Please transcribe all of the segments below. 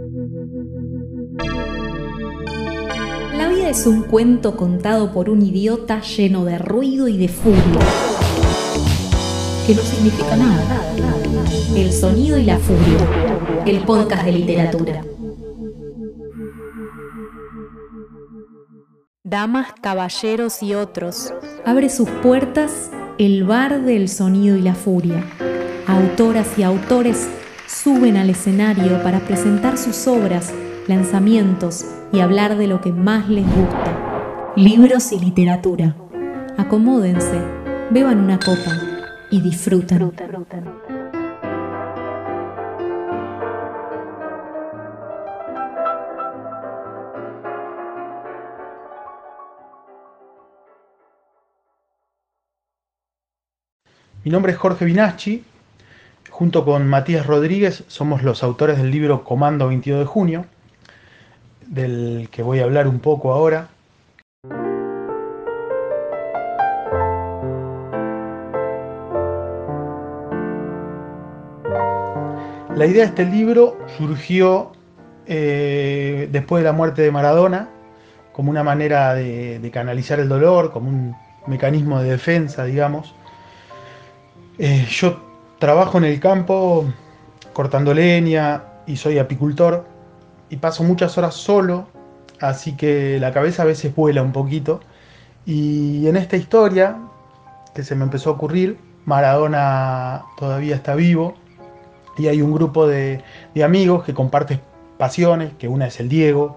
La vida es un cuento contado por un idiota lleno de ruido y de furia, que no significa nada. El sonido y la furia, el podcast de literatura. Damas, caballeros y otros, abre sus puertas el bar del sonido y la furia. Autoras y autores suben al escenario para presentar sus obras, lanzamientos y hablar de lo que más les gusta. Libros y literatura. Acomódense, beban una copa y disfruten. Mi nombre es Jorge Binaschi. Junto con Matías Rodríguez somos los autores del libro Comando 22 de junio, del que voy a hablar un poco ahora. La idea de este libro surgió después de la muerte de Maradona, como una manera de canalizar el dolor, como un mecanismo de defensa, digamos. Yo trabajo en el campo cortando leña y soy apicultor y paso muchas horas solo, así que la cabeza a veces vuela un poquito. Y en esta historia que se me empezó a ocurrir, Maradona todavía está vivo y hay un grupo de amigos que comparten pasiones, que una es el Diego,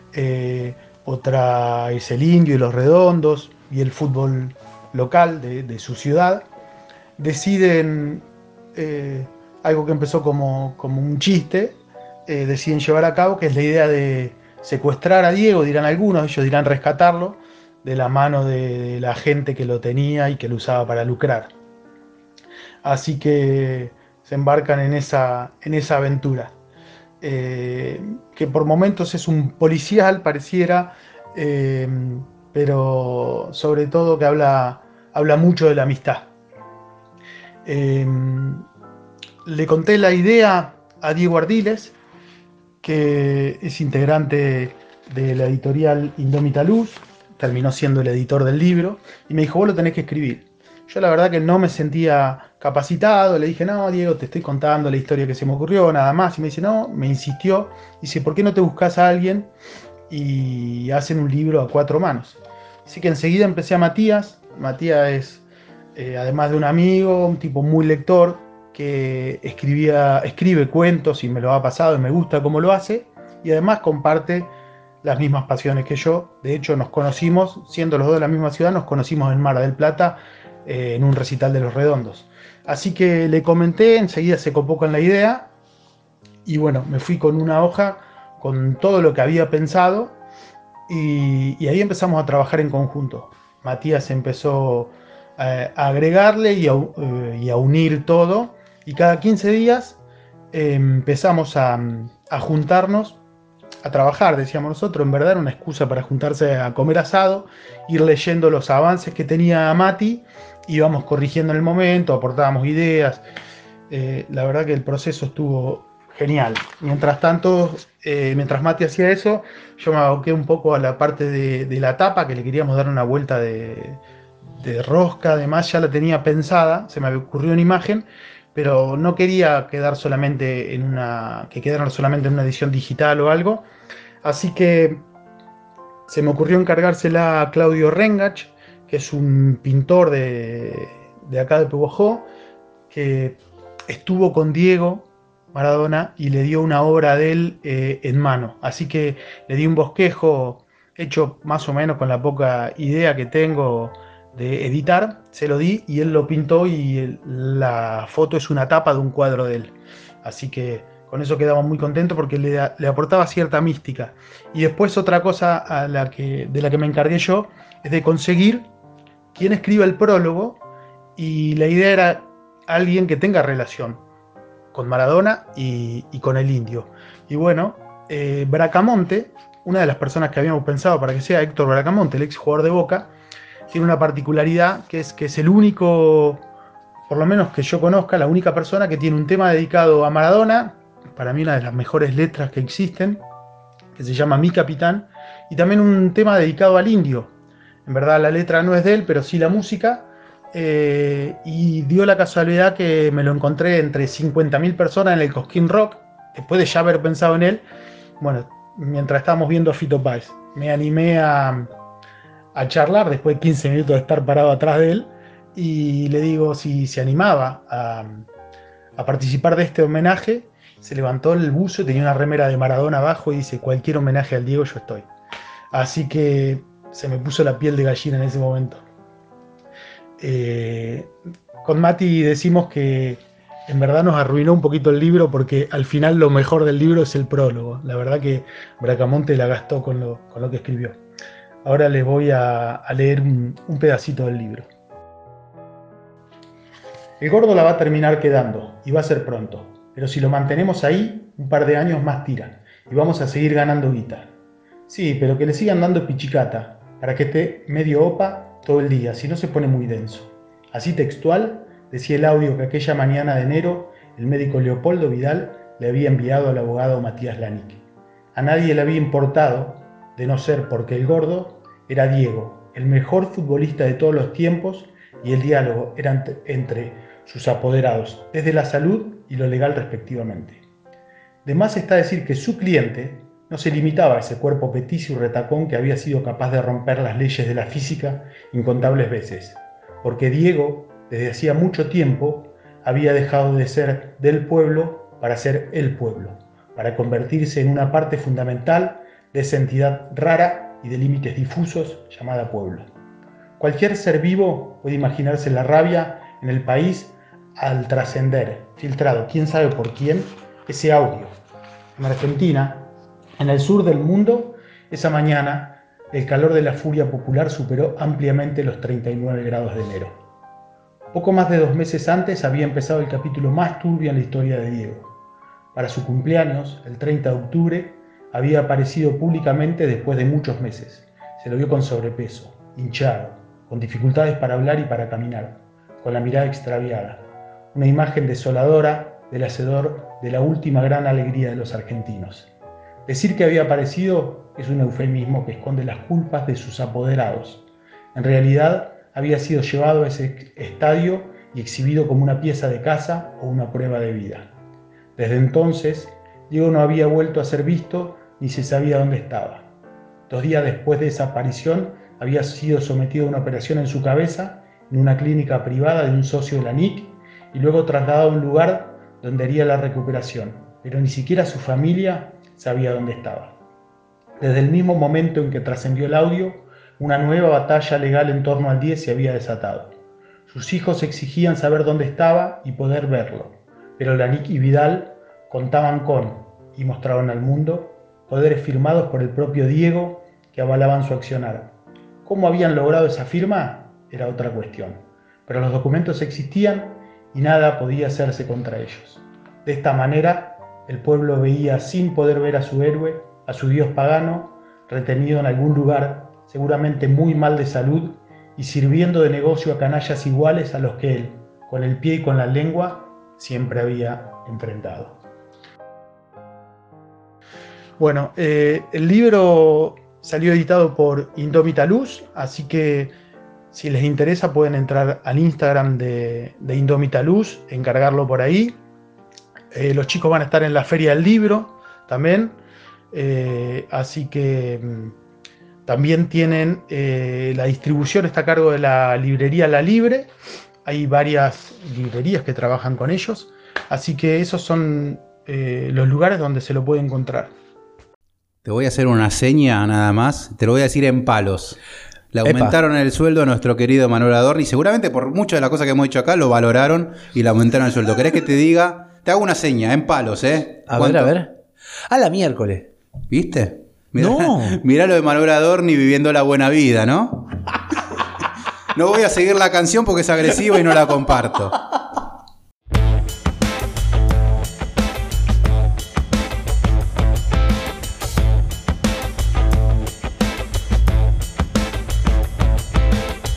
otra es el Indio y los Redondos y el fútbol local de su ciudad. Deciden algo que empezó como un chiste, deciden llevar a cabo, que es la idea de secuestrar a Diego, dirán algunos, ellos dirán rescatarlo, de la mano de la gente que lo tenía y que lo usaba para lucrar. Así que se embarcan en esa aventura, que por momentos es un policial, pareciera, pero sobre todo que habla mucho de la amistad. Le conté la idea a Diego Ardiles, que es integrante de la editorial Indómita Luz, terminó siendo el editor del libro, y me dijo: vos lo tenés que escribir. Yo la verdad que no me sentía capacitado, le dije: no, Diego, te estoy contando la historia que se me ocurrió, nada más. Y me dice: no, me insistió, dice: ¿por qué no te buscas a alguien y hacen un libro a 4 manos? Así que enseguida empecé a Matías. Matías es, además de un amigo, un tipo muy lector, que escribe cuentos y me lo ha pasado y me gusta cómo lo hace, y además comparte las mismas pasiones que yo. De hecho, nos conocimos, siendo los dos de la misma ciudad, nos conocimos en Mar del Plata, en un recital de Los Redondos. Así que le comenté, enseguida se copó con la idea, y bueno, me fui con una hoja con todo lo que había pensado, y ahí empezamos a trabajar en conjunto. Matías empezó a agregarle y a unir todo, y cada 15 días empezamos a juntarnos a trabajar, decíamos nosotros. En verdad era una excusa para juntarse a comer asado, ir leyendo los avances que tenía Mati, íbamos corrigiendo en el momento, aportábamos ideas. La verdad que el proceso estuvo genial. Mientras tanto, mientras Mati hacía eso, yo me aboqué un poco a la parte de la tapa, que le queríamos dar una vuelta de rosca. Además ya la tenía pensada, se me ocurrió una imagen, pero no quería quedar solamente que quedara solamente en una edición digital o algo. Así que se me ocurrió encargársela a Claudio Rengach, que es un pintor de acá de Pehuajó, que estuvo con Diego Maradona y le dio una obra de él en mano. Así que le di un bosquejo hecho más o menos con la poca idea que tengo de editar, se lo di y él lo pintó, y la foto es una tapa de un cuadro de él. Así que con eso quedamos muy contentos, porque le aportaba cierta mística. Y después otra cosa de la que me encargué yo es de conseguir quien escriba el prólogo, y la idea era alguien que tenga relación con Maradona y con el Indio. Y bueno, Bracamonte, una de las personas que habíamos pensado para que sea Héctor Bracamonte, el ex jugador de Boca, tiene una particularidad, que es el único, por lo menos que yo conozca, la única persona que tiene un tema dedicado a Maradona para mí una de las mejores letras que existen, que se llama Mi Capitán, y también un tema dedicado al indio. En verdad la letra no es de él, pero sí la música, y dio la casualidad que me lo encontré entre 50.000 personas en el Cosquín Rock, después de ya haber pensado en él, bueno, mientras estábamos viendo a Fito Páez. Me animé a charlar después de 15 minutos de estar parado atrás de él, y le digo si se animaba a participar de este homenaje. Se levantó el buzo, tenía una remera de Maradona abajo y dice: cualquier homenaje al Diego yo estoy. Así que se me puso la piel de gallina en ese momento. Con Mati decimos que en verdad nos arruinó un poquito el libro, porque al final lo mejor del libro es el prólogo. La verdad que Bracamonte la gastó con lo que escribió. Ahora les voy a leer un pedacito del libro. El gordo la va a terminar quedando, y va a ser pronto. Pero si lo mantenemos ahí, un par de años más tira, y vamos a seguir ganando guita. Sí, pero que le sigan dando pichicata, para que esté medio opa todo el día, si no se pone muy denso. Así textual, decía el audio que aquella mañana de enero el médico Leopoldo Vidal le había enviado al abogado Matías Lanique. A nadie le había importado, de no ser porque el gordo era Diego, el mejor futbolista de todos los tiempos, y el diálogo era entre sus apoderados, desde la salud y lo legal respectivamente. De más está decir que su cliente no se limitaba a ese cuerpo petizo y retacón que había sido capaz de romper las leyes de la física incontables veces, porque Diego, desde hacía mucho tiempo, había dejado de ser del pueblo para ser el pueblo, para convertirse en una parte fundamental de esa entidad rara y de límites difusos llamada pueblo. Cualquier ser vivo puede imaginarse la rabia en el país al trascender, filtrado, quién sabe por quién, ese audio. En Argentina, en el sur del mundo, esa mañana, el calor de la furia popular superó ampliamente los 39 grados de enero. Poco más de 2 meses antes había empezado el capítulo más turbio en la historia de Diego. Para su cumpleaños, el 30 de octubre, había aparecido públicamente después de muchos meses. Se lo vio con sobrepeso, hinchado, con dificultades para hablar y para caminar, con la mirada extraviada. Una imagen desoladora del hacedor de la última gran alegría de los argentinos. Decir que había aparecido es un eufemismo que esconde las culpas de sus apoderados. En realidad, había sido llevado a ese estadio y exhibido como una pieza de caza o una prueba de vida. Desde entonces, Diego no había vuelto a ser visto ni se sabía dónde estaba. 2 días después de esa aparición, había sido sometido a una operación en su cabeza en una clínica privada de un socio de la NIC y luego trasladado a un lugar donde haría la recuperación, pero ni siquiera su familia sabía dónde estaba. Desde el mismo momento en que trascendió el audio, una nueva batalla legal en torno al 10 se había desatado. Sus hijos exigían saber dónde estaba y poder verlo, pero Lanique y Vidal contaban con, y mostraron al mundo, poderes firmados por el propio Diego que avalaban su accionar. ¿Cómo habían logrado esa firma? Era otra cuestión, pero los documentos existían y nada podía hacerse contra ellos. De esta manera, el pueblo veía sin poder ver a su héroe, a su dios pagano, retenido en algún lugar, seguramente muy mal de salud, y sirviendo de negocio a canallas iguales a los que él, con el pie y con la lengua, siempre había enfrentado. Bueno, el libro salió editado por Indómita Luz, así que si les interesa pueden entrar al Instagram de Indómita Luz, encargarlo por ahí. Los chicos van a estar en la Feria del Libro también, así que también tienen la distribución, está a cargo de la librería La Libre. Hay varias librerías que trabajan con ellos, así que esos son los lugares donde se lo puede encontrar. Te voy a hacer una seña nada más, te lo voy a decir en palos. Le aumentaron el sueldo a nuestro querido Manuel Adorni, seguramente por muchas de las cosas que hemos dicho acá lo valoraron y le aumentaron el sueldo. ¿Querés que te diga? Te hago una seña, en palos, ¿eh? A ver. A la miércoles. ¿Viste? Mirá, no. Mirá lo de Manuel Adorni viviendo la buena vida, ¿no? No voy a seguir la canción porque es agresiva y no la comparto. Sean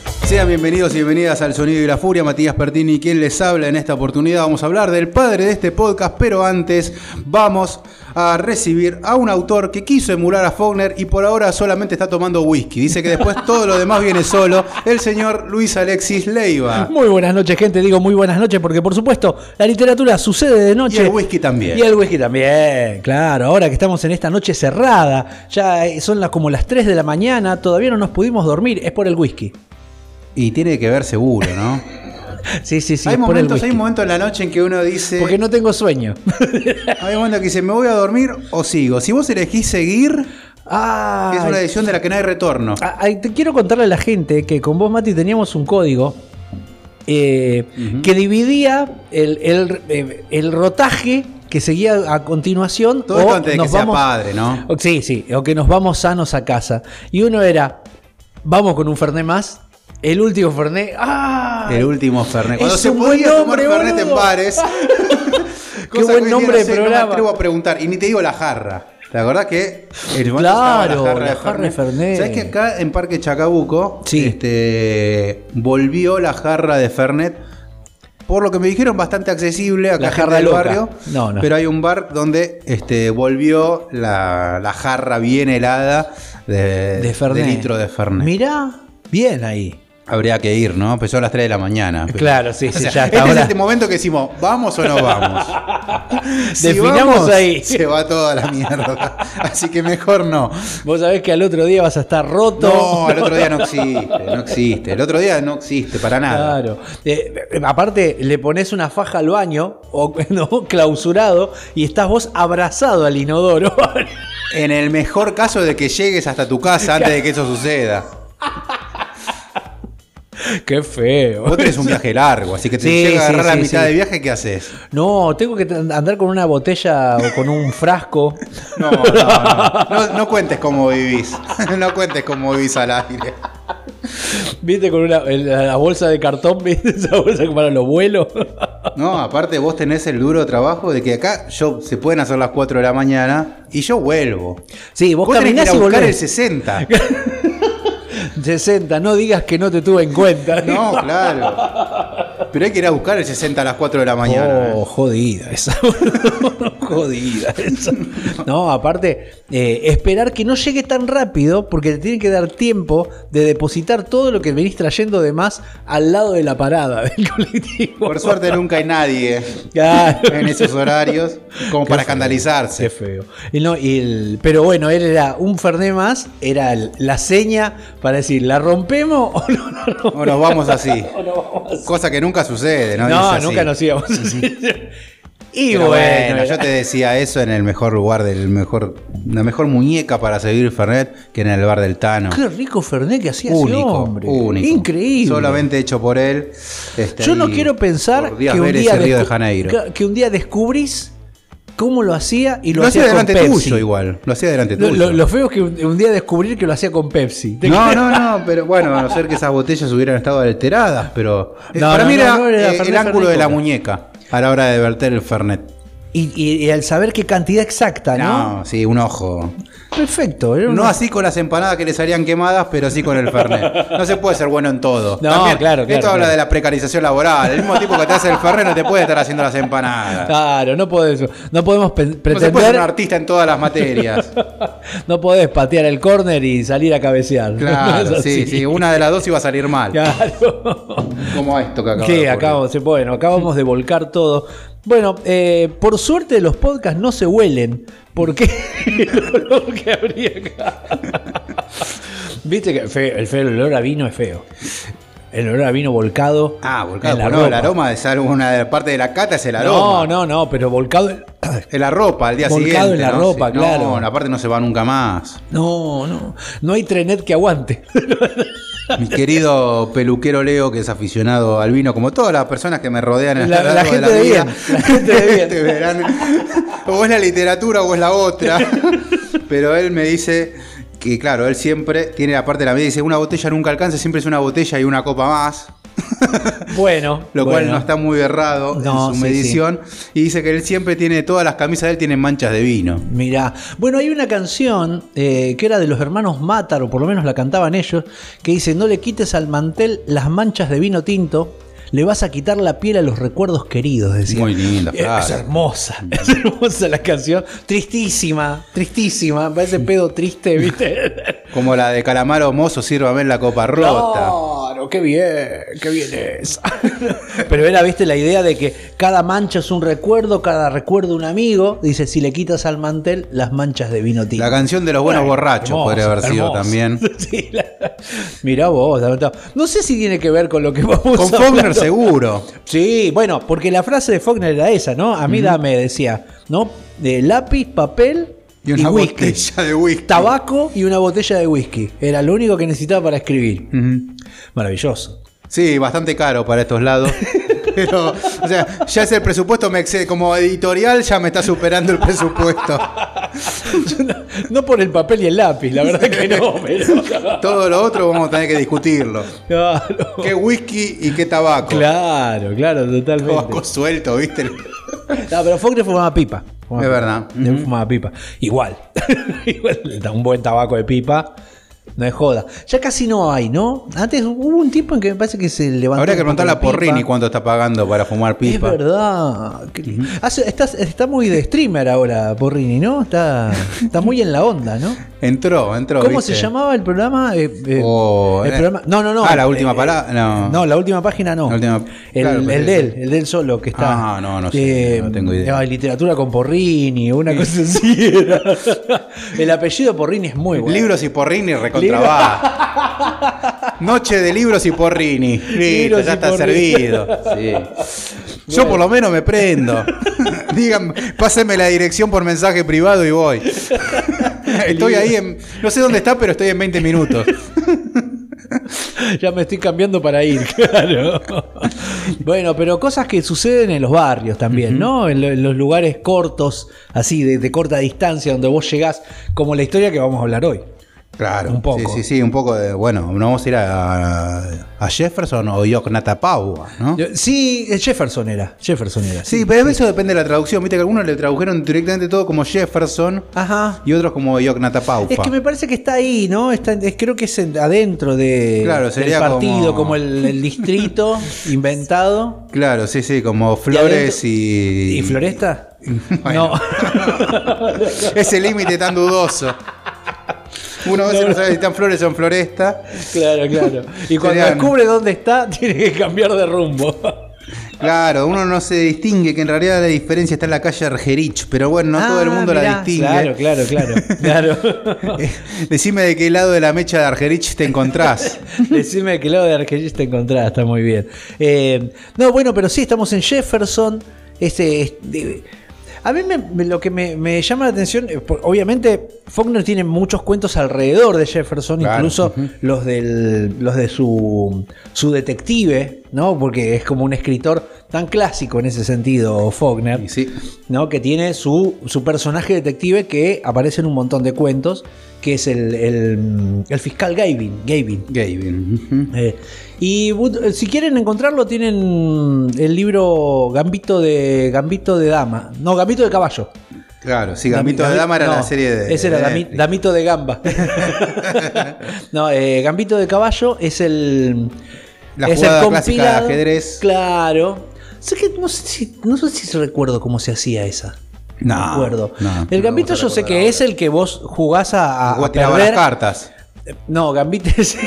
Sean bienvenidos y bienvenidas al Sonido y la Furia. Matías Pertini, quien les habla. En esta oportunidad vamos a hablar del padre de este podcast, pero antes vamos a recibir a un autor que quiso emular a Faulkner y por ahora solamente está tomando whisky. Dice que después todo lo demás viene solo. El señor Luis Alexis Leiva. Muy buenas noches, gente. Digo muy buenas noches porque, por supuesto, la literatura sucede de noche. Y el whisky también. Y el whisky también, claro. Ahora que estamos en esta noche cerrada, ya son como las 3 de la mañana, todavía no nos pudimos dormir. Es por el whisky. Y tiene que ver seguro, ¿no? Sí. Hay momentos en la noche en que uno dice... Porque no tengo sueño. Hay momentos que dice, ¿me voy a dormir o sigo? Si vos elegís seguir, es una decisión de la que no hay retorno. Te quiero contarle a la gente que con vos, Mati, teníamos un código que dividía el rotaje que seguía a continuación. Todo esto antes de que sea padre, ¿no? Sí, o que nos vamos sanos a casa. Y uno era, vamos con un Fernet más. El último Fernet. El último Fernet. Cuando Es se un podía buen tomar nombre, Fernet en boludo. bares. Qué buen nombre de programa. No me atrevo a preguntar. Y ni te digo la jarra. ¿Te acordás que Claro, la jarra de Fernet? ¿Sabés que acá en Parque Chacabuco volvió la jarra de Fernet? Por lo que me dijeron, bastante accesible acá, La gente jarra del loca. barrio. No. Pero hay un bar donde volvió la jarra bien helada de Fernet. de litro de Fernet. Mirá, bien ahí. Habría que ir, ¿no? Empezó a las 3 de la mañana. Claro, sí, O sea, ya este está. es este momento que decimos, ¿vamos o no vamos? Si Definamos vamos, ahí. se va toda la mierda. Así que mejor no. Vos sabés que al otro día vas a estar roto. No, el otro día no existe. El otro día no existe para nada. Claro. Aparte, le pones una faja al baño, ¿no? Clausurado, y estás vos abrazado al inodoro. En el mejor caso de que llegues hasta tu casa antes de que eso suceda. Qué feo. Vos tenés un viaje largo, así que te llega a agarrar la mitad de viaje, ¿qué haces? No, tengo que andar con una botella o con un frasco. No cuentes cómo vivís. No cuentes cómo vivís al aire. ¿Viste? Con la bolsa de cartón, ¿viste? Esa bolsa que para los vuelos. No, aparte vos tenés el duro trabajo de que acá se pueden hacer las 4 de la mañana y yo vuelvo. Sí, vos tenés que ir caminás a y buscar volvés. el 60. 60, no digas que no te tuve en cuenta. No, claro. Pero hay que ir a buscar el 60 a las 4 de la mañana. Jodida esa. Jodida esa. No, aparte, esperar que no llegue tan rápido, porque te tiene que dar tiempo de depositar todo lo que venís trayendo de más al lado de la parada del colectivo. Por suerte nunca hay nadie en esos horarios como para escandalizarse. Qué feo. Pero bueno, él era un Fernet más, era la seña para decir, ¿la rompemos o no la rompemos? O nos vamos así. Cosa que nunca sucede, ¿no? No, Dice nunca así. nos íbamos así. Y Pero bueno, yo te decía eso en el mejor lugar, la mejor muñeca para seguir Fernet, que en el bar del Tano. qué rico Fernet que hacía ese Único, hombre. único. Increíble. Solamente hecho por él. Yo no quiero pensar por Díaz que un, Vélez día y Río de Janeiro. que un día descubrís cómo lo hacía y lo Lo hacía hacía con delante Pepsi. tuyo igual. Lo hacía delante tuyo. Lo feo es que un día descubrir que lo hacía con Pepsi. No, pero bueno, a no ser que esas botellas hubieran estado alteradas, pero para mí era Fernet, el ángulo de la Coca. muñeca a la hora de verter el Fernet. Y al saber qué cantidad exacta, ¿no? No, sí, un ojo. Perfecto. Era No una- así con las empanadas que le salían quemadas, pero sí con el Fernet. No se puede ser bueno en todo. No, También, claro. Esto habla de la precarización laboral. El mismo tipo que te hace el Fernet no te puede estar haciendo las empanadas. Claro, no podemos No se puede ser pretender. un artista en todas las materias. No podés patear el córner y salir a cabecear. Claro, No es así. sí. Una de las dos iba a salir mal. Claro. Como esto que acabo Sí, de ocurrir. acabamos de volcar todo. Bueno, por suerte los podcasts no se huelen, porque el olor que habría acá. Viste que el olor a vino es feo. El olor a vino volcado. Volcado. en la No, ropa. el aroma es una parte de la cata, es el aroma. No, pero volcado. En la ropa al día Volcado siguiente. en la ¿no? ropa, Sí. claro. No, aparte no se va nunca más. No hay trenet que aguante. Mi querido peluquero Leo, que es aficionado al vino, como todas las personas que me rodean en La largo gente de de vida. bien, la gente de bien. Verán, o es la literatura o es la otra. Pero él me dice que, claro, él siempre tiene la parte de la medida. Dice, una botella nunca alcanza, siempre es una botella y una copa más. Bueno. Lo cual no está muy errado en su medición. Sí. Y dice que él siempre tiene, todas las camisas de él tienen manchas de vino. Mirá. Bueno, hay una canción que era de los hermanos Matar, o por lo menos la cantaban ellos, que dice: no le quites al mantel las manchas de vino tinto, le vas a quitar la piel a los recuerdos queridos, decía. Muy linda, claro. Es hermosa la canción. Tristísima, parece pedo triste, ¿viste? Como la de Calamaro Mozo, sírvame en la copa rota. Claro, qué bien es. Pero era, viste, la idea de que cada mancha es un recuerdo, cada recuerdo un amigo. Dice, si le quitas al mantel las manchas de vino tinto. La canción de los buenos borrachos podría haber sido también. Sí, mirá vos, no sé si tiene que ver con lo que vamos a hablar. Con Faulkner seguro. Sí, bueno, porque la frase de Faulkner era esa, ¿no? A mí dame, decía, ¿no? De lápiz, papel y una whisky. Botella de whisky. Tabaco y una botella de whisky. Era lo único que necesitaba para escribir. Maravilloso. Sí, bastante caro para estos lados. Pero, o sea, ya es el presupuesto, me excede. Como editorial ya me está superando el presupuesto. No por el papel y el lápiz, la verdad que no. Pero... Todo lo otro vamos a tener que discutirlo. Claro. ¿Qué whisky y qué tabaco? Claro, totalmente. Tabaco suelto, ¿viste? No, pero Faulkner fumaba pipa. Es verdad. Él fumaba pipa. Igual, un buen tabaco de pipa. No es joda. Ya casi no hay, ¿no? Antes hubo un tiempo en que me parece que se levantó. Habría que preguntarle a Porrini cuánto está pagando para fumar pipa. Es verdad. Está muy de streamer ahora, Porrini, ¿no? Está muy en la onda, ¿no? Entró. ¿Cómo ¿viste? se llamaba el programa? Programa... No. La última palabra. No, la última página no. El de él solo que está. No sé. No tengo idea. Literatura con Porrini, una cosa así. El apellido Porrini es muy bueno. Libros y Porrini recontrabar. Noche de libros y Porrini. Listo, ya está servido. Sí. Yo por lo menos me prendo. Digan, pásenme la dirección por mensaje privado y voy. Estoy ahí no sé dónde está, pero estoy en 20 minutos. Ya me estoy cambiando para ir, claro. Bueno, pero cosas que suceden en los barrios también, ¿no? En los lugares cortos, así de corta distancia, donde vos llegás, como la historia que vamos a hablar hoy. Claro, un poco. Sí, un poco de. Bueno, no vamos a ir a Jefferson o Yoknatapawa, ¿no? Sí, Jefferson era. Sí, pero eso depende de la traducción. Viste que algunos le tradujeron directamente todo como Jefferson. Ajá. Y otros como Yoknatapawa. Es que me parece que está ahí, ¿no? Creo que es adentro del partido, como el distrito inventado. Claro, sí, como Flores y. ¿Y Floresta? Bueno. No. Ese límite tan dudoso. Uno a veces no sabe si están Flores o en Floresta. Claro. Y cuando descubre dónde está, tiene que cambiar de rumbo. Claro, uno no se distingue, que en realidad la diferencia está en la calle Argerich, pero bueno, no todo el mundo la distingue. Claro. Decime de qué lado de la mecha de Argerich te encontrás. Decime de qué lado de Argerich te encontrás, está muy bien. No, bueno, pero sí, estamos en Jefferson. A mí lo que me llama la atención, obviamente Faulkner tiene muchos cuentos alrededor de Jefferson, claro, incluso los de su detective, ¿no? Porque es como un escritor tan clásico en ese sentido, Faulkner, sí, ¿no? Que tiene su personaje detective que aparece en un montón de cuentos, que es el fiscal Gavin. Y si quieren encontrarlo, tienen el libro Gambito de Dama. No, Gambito de Caballo. Claro, sí, Gambito de Dama era la serie de. Ese era Damito de Gamba. No, Gambito de Caballo es la jugada clásica de ajedrez. Claro. Sé que no sé si recuerdo cómo se hacía esa. No me acuerdo. El Gambito yo sé que es el que vos jugás a tiraba las cartas. No, Gambito es.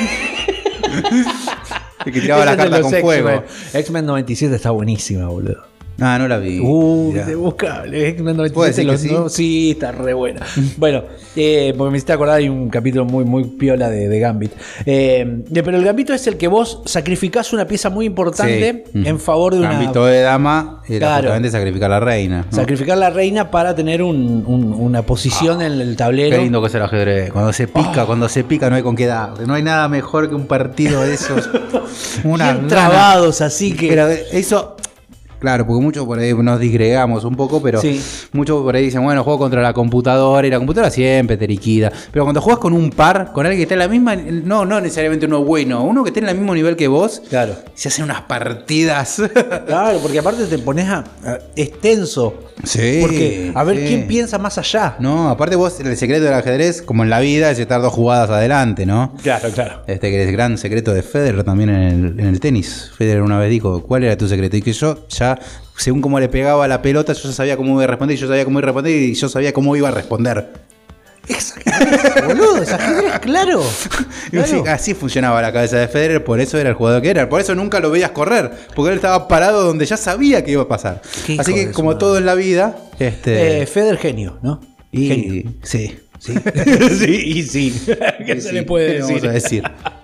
El que tiraba las cartas con fuego. X-Men 97 está buenísima, boludo. No la vi. Buscable. X-Men 97 sí, está re buena. Bueno, porque me hiciste acordar, hay un capítulo muy piola de Gambit. Pero el Gambito es el que vos sacrificás una pieza muy importante en favor de una. Gambito de Dama era justamente sacrificar a la reina, ¿no? Sacrificar a la reina para tener una posición en el tablero. Qué lindo que es el ajedrez. Cuando se pica no hay con qué dar. No hay nada mejor que un partido de esos. Bien trabados, así que. Pero eso. Claro, porque muchos por ahí nos disgregamos un poco, pero Sí. muchos por ahí dicen, bueno, juego contra la computadora y la computadora siempre te liquida. Pero cuando juegas con un par, con alguien que está en la misma, no necesariamente uno bueno, uno que esté en el mismo nivel que vos, Claro. se hacen unas partidas. Claro, porque aparte te pones es tenso. Sí. Porque a ver sí. quién piensa más allá. No, aparte vos, el secreto del ajedrez, como en la vida, es estar 2 jugadas adelante, ¿no? Claro, claro. Que es el gran secreto de Federer también en el tenis. Federer una vez dijo, ¿cuál era tu secreto? Y que yo ya, según cómo le pegaba la pelota, yo ya sabía cómo iba a responder, y yo sabía cómo iba a responder, y yo sabía cómo iba a responder. Es ajedrez, boludo, es ajedrez, claro. Y así, así funcionaba la cabeza de Federer, por eso era el jugador que era. Por eso nunca lo veías correr, porque él estaba parado donde ya sabía que iba a pasar. Qué Así hijo que, de como su todo en la vida, Federer genio, ¿no? Genio. y sí. Sí. Sí, y sí. ¿Qué se le puede ¿Qué decir? vamos a decir?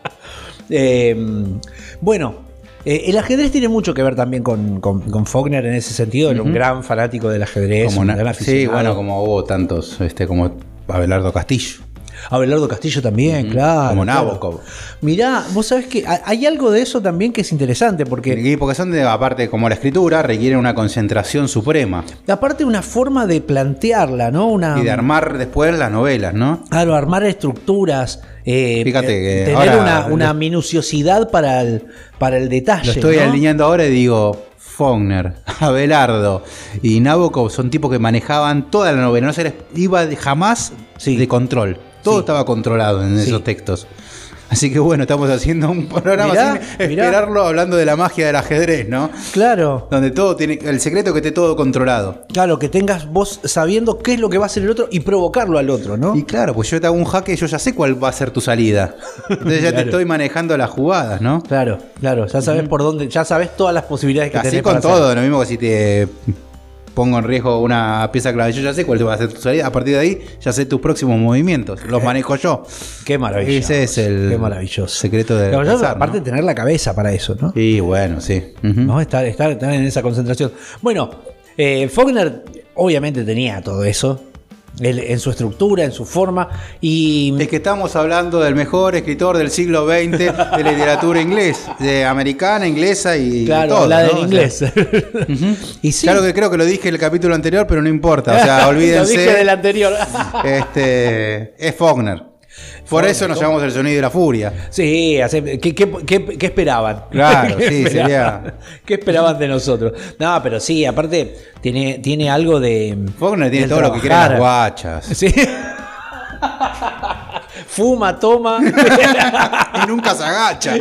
Bueno, el ajedrez tiene mucho que ver también con Faulkner en ese sentido. Era un gran fanático del ajedrez. Como un na- gran sí, aficionado. bueno, como hubo tantos, como Abelardo Castillo. Abelardo Castillo también, claro. Como claro. Nabokov. Mirá, vos sabés que hay algo de eso también que es interesante, porque Y porque son aparte, como la escritura, requieren una concentración suprema. aparte una forma de plantearla, ¿no? Una, Y de armar después las novelas, ¿no? Claro, armar estructuras. Fíjate que tener ahora una minuciosidad para el detalle. Lo estoy ¿no? alineando ahora y digo, Faulkner, Abelardo y Nabokov son tipos que manejaban toda la novela, no se les iba jamás Sí. de control. Todo Sí. estaba controlado en Sí. esos textos. Así que bueno, estamos haciendo un programa Mirá, sin mirá. esperarlo, hablando de la magia del ajedrez, ¿no? Claro, Donde todo tiene, el secreto es que esté todo controlado. claro, que tengas vos sabiendo qué es lo que va a hacer el otro y provocarlo al otro, ¿no? Y claro, pues yo te hago un jaque y yo ya sé cuál va a ser tu salida. Entonces ya te Claro. estoy manejando las jugadas, ¿no? Claro, claro, ya sabes por dónde, ya sabes todas las posibilidades que Así tenés con para todo, hacer. lo mismo que si te pongo en riesgo una pieza clave, yo ya sé cuál va a ser tu salida. A partir de ahí ya sé tus próximos movimientos, los manejo yo. Qué maravilloso. Ese es el Qué maravilloso. secreto del Claro, azar, aparte ¿no? de tener la cabeza para eso, ¿no? Y bueno, sí. Ujú. ¿No? Estar en esa concentración. Bueno, Faulkner obviamente tenía todo eso. En su estructura, en su forma. Y Es que estamos hablando del mejor escritor del siglo XX de literatura americana, inglesa y claro, todo, la del ¿no? O sea, inglés. Y sí, Claro que creo que lo dije en el capítulo anterior, pero no importa. O sea, lo dije del olvídense. anterior. Es Faulkner. Por eso nos llamamos El Sonido y la Furia. Sí, ¿qué esperaban? Claro, ¿Qué sí, esperaban? sería- ¿Qué esperaban de nosotros? No, pero sí, aparte tiene algo de. Faulkner tiene del todo lo que quieren las trabajar. guachas. Sí. Fuma, toma. Y nunca se agacha.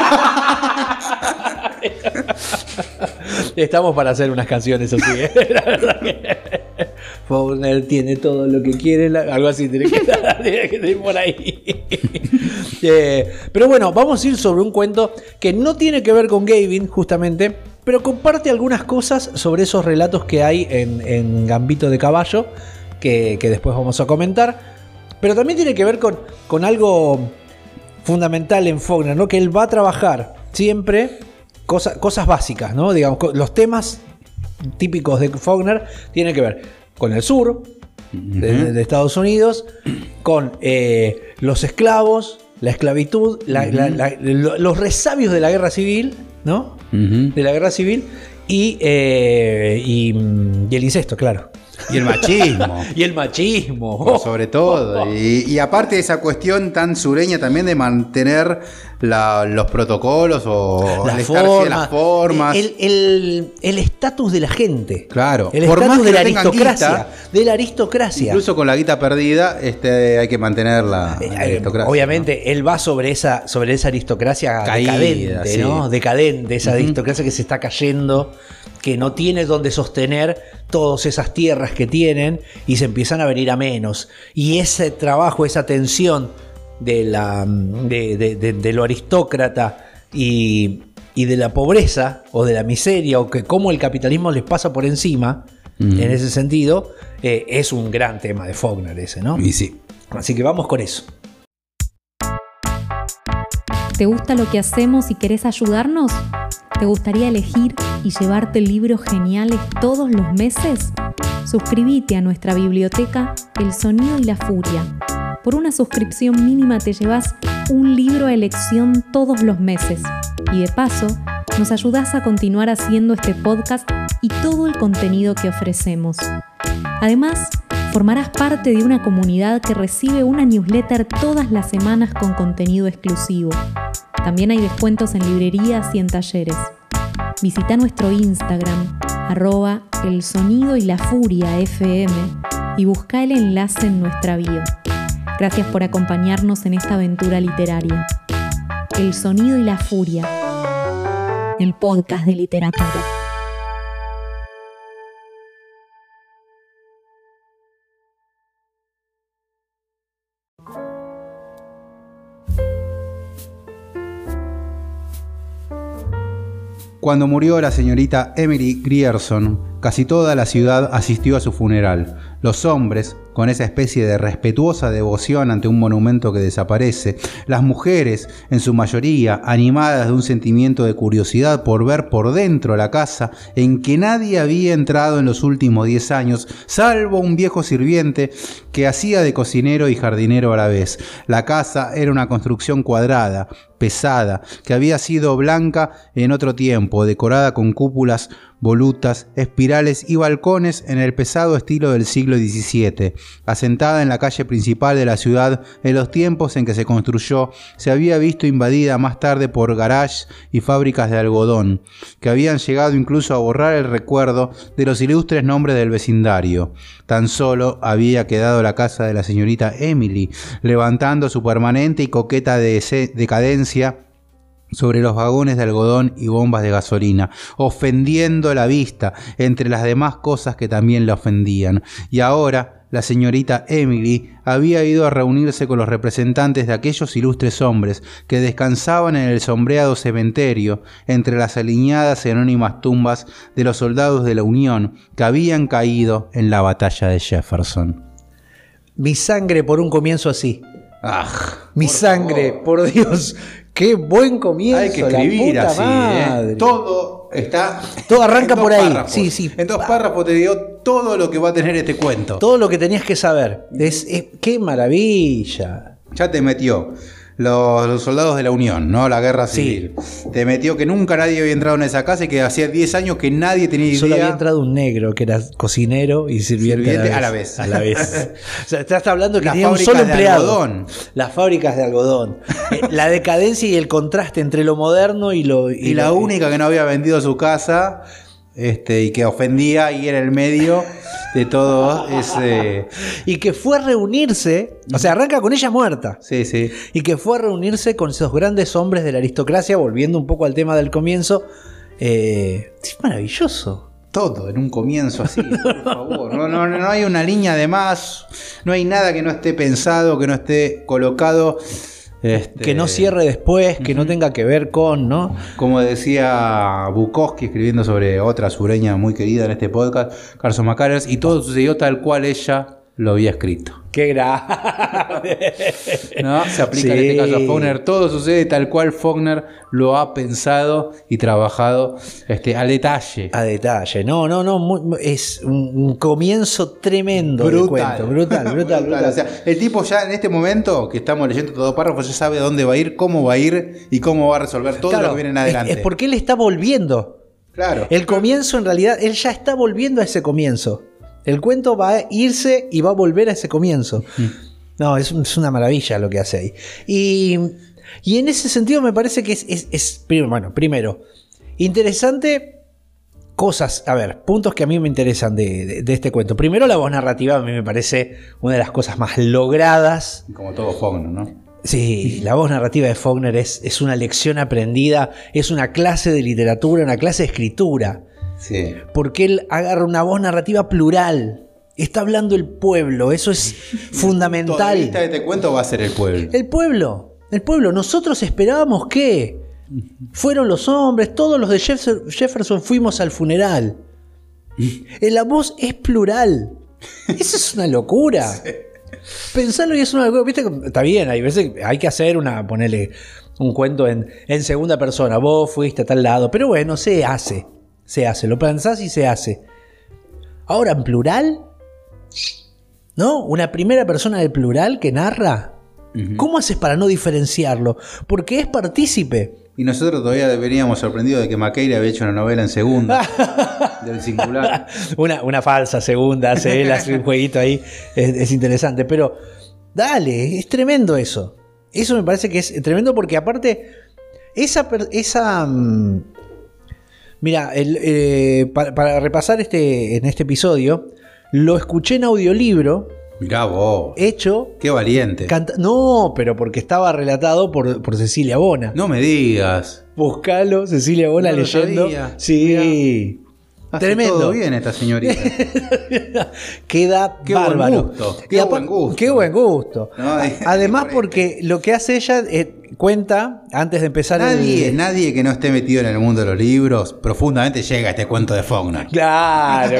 Estamos para hacer unas canciones así, ¿eh? La verdad que Faulkner tiene todo lo que quiere, algo así tiene que ir por ahí. Pero bueno, vamos a ir sobre un cuento que no tiene que ver con Gavin, justamente, pero comparte algunas cosas sobre esos relatos que hay en Gambito de Caballo, que después vamos a comentar. Pero también tiene que ver con algo fundamental en Faulkner, ¿no? Que él va a trabajar siempre cosas básicas, ¿no? Digamos, los temas típicos de Faulkner tienen que ver con el sur de Estados Unidos, con los esclavos, la esclavitud, los resabios de la guerra civil, ¿no? De la guerra civil y el incesto, claro. Y el machismo. Y el machismo. Por sobre todo. Y aparte de esa cuestión tan sureña también de mantener los protocolos o Las las formas. El estatus de la gente. Claro. El Por más estatus que de la no tengan aristocracia. guita, De la aristocracia. incluso con la guita perdida, hay que mantener la aristocracia. Obviamente, él va sobre esa aristocracia Caída, decadente, sí. ¿no? Decadente, esa aristocracia que se está cayendo, que no tiene donde sostener todas esas tierras que tienen y se empiezan a venir a menos. Y ese trabajo, esa tensión de lo aristócrata y de la pobreza o de la miseria, o que cómo el capitalismo les pasa por encima, en ese sentido, es un gran tema de Faulkner ese, ¿no? Y sí. Así que vamos con eso. ¿Te gusta lo que hacemos y querés ayudarnos? ¿Te gustaría elegir y llevarte libros geniales todos los meses? Suscríbete a nuestra biblioteca El Sonido y la Furia. Por una suscripción mínima te llevas un libro a elección todos los meses. Y de paso, nos ayudás a continuar haciendo este podcast y todo el contenido que ofrecemos. Además, formarás parte de una comunidad que recibe una newsletter todas las semanas con contenido exclusivo. También hay descuentos en librerías y en talleres. Visita nuestro Instagram, @elsonidoylafuria_fm, y busca el enlace en nuestra bio. Gracias por acompañarnos en esta aventura literaria. El Sonido y la Furia, el podcast de literatura. Cuando murió la señorita Emily Grierson, casi toda la ciudad asistió a su funeral. Los hombres, con esa especie de respetuosa devoción ante un monumento que desaparece. Las mujeres, en su mayoría, animadas de un sentimiento de curiosidad por ver por dentro la casa en que nadie había entrado en los últimos 10 años, salvo un viejo sirviente que hacía de cocinero y jardinero a la vez. La casa era una construcción cuadrada, pesada, que había sido blanca en otro tiempo, decorada con cúpulas, volutas, espirales y balcones en el pesado estilo del siglo XVII. Asentada en la calle principal de la ciudad, en los tiempos en que se construyó, se había visto invadida más tarde por garages y fábricas de algodón, que habían llegado incluso a borrar el recuerdo de los ilustres nombres del vecindario. Tan solo había quedado la casa de la señorita Emily, levantando su permanente y coqueta decadencia sobre los vagones de algodón y bombas de gasolina, ofendiendo la vista entre las demás cosas que también la ofendían. Y ahora la señorita Emily había ido a reunirse con los representantes de aquellos ilustres hombres que descansaban en el sombreado cementerio entre las alineadas y anónimas tumbas de los soldados de la Unión que habían caído en la batalla de Jefferson. Mi sangre por un comienzo así. Mi por sangre, favor. Por Dios. Qué buen comienzo. Hay que escribir la puta así, madre. Todo está. Todo arranca en por dos ahí. párrafos. Sí, sí. En 2 párrafos te digo todo lo que va a tener este cuento. Todo lo que tenías que saber. Qué maravilla. Ya te metió los soldados de la Unión, ¿no? La guerra civil. Te metió que nunca nadie había entrado en esa casa y que hacía 10 años que nadie tenía idea. Solo había entrado un negro que era cocinero y sirviente a la vez. A la vez. O sea, estás hablando que Las tenía un fábricas solo de empleado. algodón. Las fábricas de algodón. La decadencia y el contraste entre lo moderno y lo... Y la única que no había vendido su casa y que ofendía y era el medio de todo ese... Y que fue a reunirse, o sea, arranca con ella muerta. Sí, sí. Y que fue a reunirse con esos grandes hombres de la aristocracia, volviendo un poco al tema del comienzo. Es maravilloso. Todo en un comienzo así, por favor. No hay una línea de más, no hay nada que no esté pensado, que no esté colocado. Que no cierre después, que no tenga que ver con, ¿no? Como decía Bukowski escribiendo sobre otra sureña muy querida en este podcast, Carson McCullers, y todo sucedió tal cual ella lo había escrito. ¡Qué grande! ¿No? Se aplica en este caso a Faulkner. Todo sucede tal cual Faulkner lo ha pensado y trabajado al detalle. A detalle. No. Es un comienzo tremendo. Brutal. Brutal. O sea, el tipo ya en este momento que estamos leyendo todo párrafo ya sabe dónde va a ir, cómo va a ir y cómo va a resolver todo lo que viene en adelante. Es porque él está volviendo. Claro. El comienzo, en realidad, él ya está volviendo a ese comienzo. El cuento va a irse y va a volver a ese comienzo. No, es una maravilla lo que hace ahí. Y en ese sentido me parece que es primero, interesante cosas, puntos que a mí me interesan de este cuento. Primero, la voz narrativa a mí me parece una de las cosas más logradas. Como todo Faulkner, ¿no? Sí, la voz narrativa de Faulkner es una lección aprendida, es una clase de literatura, una clase de escritura. Sí. Porque él agarra una voz narrativa plural. Está hablando el pueblo. Eso es fundamental. El protagonista de este cuento va a ser el pueblo. El pueblo. Nosotros esperábamos que fueron los hombres, todos los de Jefferson fuimos al funeral. La voz es plural. Eso es una locura. Sí. Pensarlo y es una locura. ¿Viste? Está bien, hay veces hay que hacer ponerle un cuento en segunda persona. Vos fuiste a tal lado. Pero bueno, se hace, lo pensás y se hace. Ahora en plural, ¿no? Una primera persona del plural que narra. ¿Cómo haces para no diferenciarlo? Porque es partícipe Y nosotros todavía veníamos sorprendidos de que Maqueira había hecho una novela en segunda del singular. Una falsa segunda, hace un jueguito ahí, es interesante, pero dale, es tremendo eso. Eso me parece que es tremendo porque aparte, mira, para repasar en este episodio, lo escuché en audiolibro. Mirá vos. Hecho. Qué valiente. No, pero porque estaba relatado por Cecilia Bona. No me digas. Buscalo, Cecilia Bona No lo leyendo. sabía. Sí. Hace Tremendo. todo bien esta señorita. Queda Qué bárbaro. buen gusto. Qué buen gusto. Qué buen gusto. No, Además, porque lo que hace ella cuenta antes de empezar. Nadie que no esté metido en el mundo de los libros profundamente llega a este cuento de Faulkner. Claro.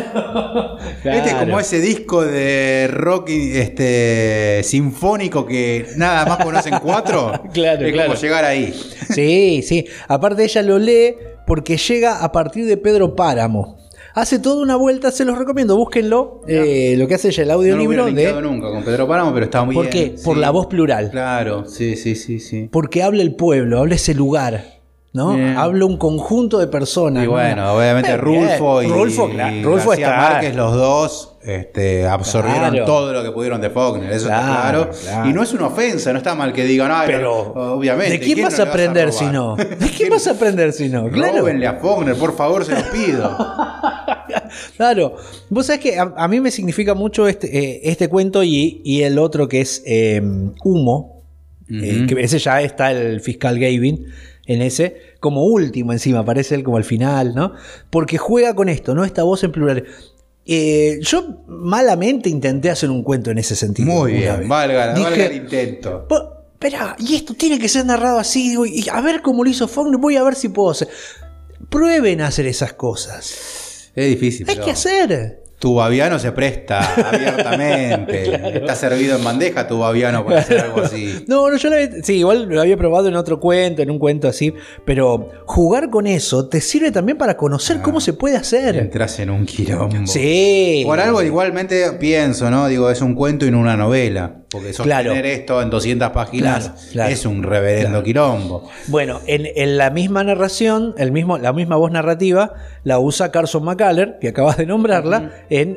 Este es como ese disco de rock sinfónico que nada más conocen 4. Claro, es como llegar ahí. Sí. Aparte ella lo lee porque llega a partir de Pedro Páramo. Hace toda una vuelta, se los recomiendo, búsquenlo. Lo que hace ella, el audiolibro. No lo hubiera nunca con Pedro Páramo, pero está muy bien. ¿Por qué? Sí. Por la voz plural. Claro, sí. Porque habla el pueblo, habla ese lugar, ¿no? Bien. Habla un conjunto de personas. Y ¿no? bueno, obviamente Rulfo y Rulfo García está. Márquez, los dos absorbieron Claro. todo lo que pudieron de Faulkner, eso está claro. Claro. Y no es una ofensa, no está mal que digan, Pero, obviamente. ¿de quién vas no a le aprender robar? si no? ¿De quién vas a aprender si no? Claro. Róbenle a Faulkner, por favor, se los pido. Claro. Vos sabés que a mí me significa mucho este cuento y el otro que es Humo. Que ese ya está el fiscal Gavin en ese, como último encima, aparece él como al final, ¿no? Porque juega con esto, ¿no? Esta voz en plural. Yo malamente intenté hacer un cuento en ese sentido. Muy una bien, vez. valga Dije, el intento. Espera, y esto tiene que ser narrado así, digo, y a ver cómo lo hizo Faulkner, voy a ver si puedo hacer. Prueben a hacer esas cosas. Es difícil. Hay que hacer. Tu babiano se presta abiertamente. Está servido en bandeja tu babiano para hacer algo así. No, yo igual lo había probado en otro cuento, en un cuento así, pero jugar con eso te sirve también para conocer cómo se puede hacer. Entras en un quilombo. Sí. Por algo igualmente pienso, ¿no? Digo, es un cuento y no una novela. Porque sostener esto en 200 páginas Claro. es un reverendo quilombo. Bueno, en la misma narración, la misma voz narrativa, la usa Carson McCullers, que acabas de nombrarla, en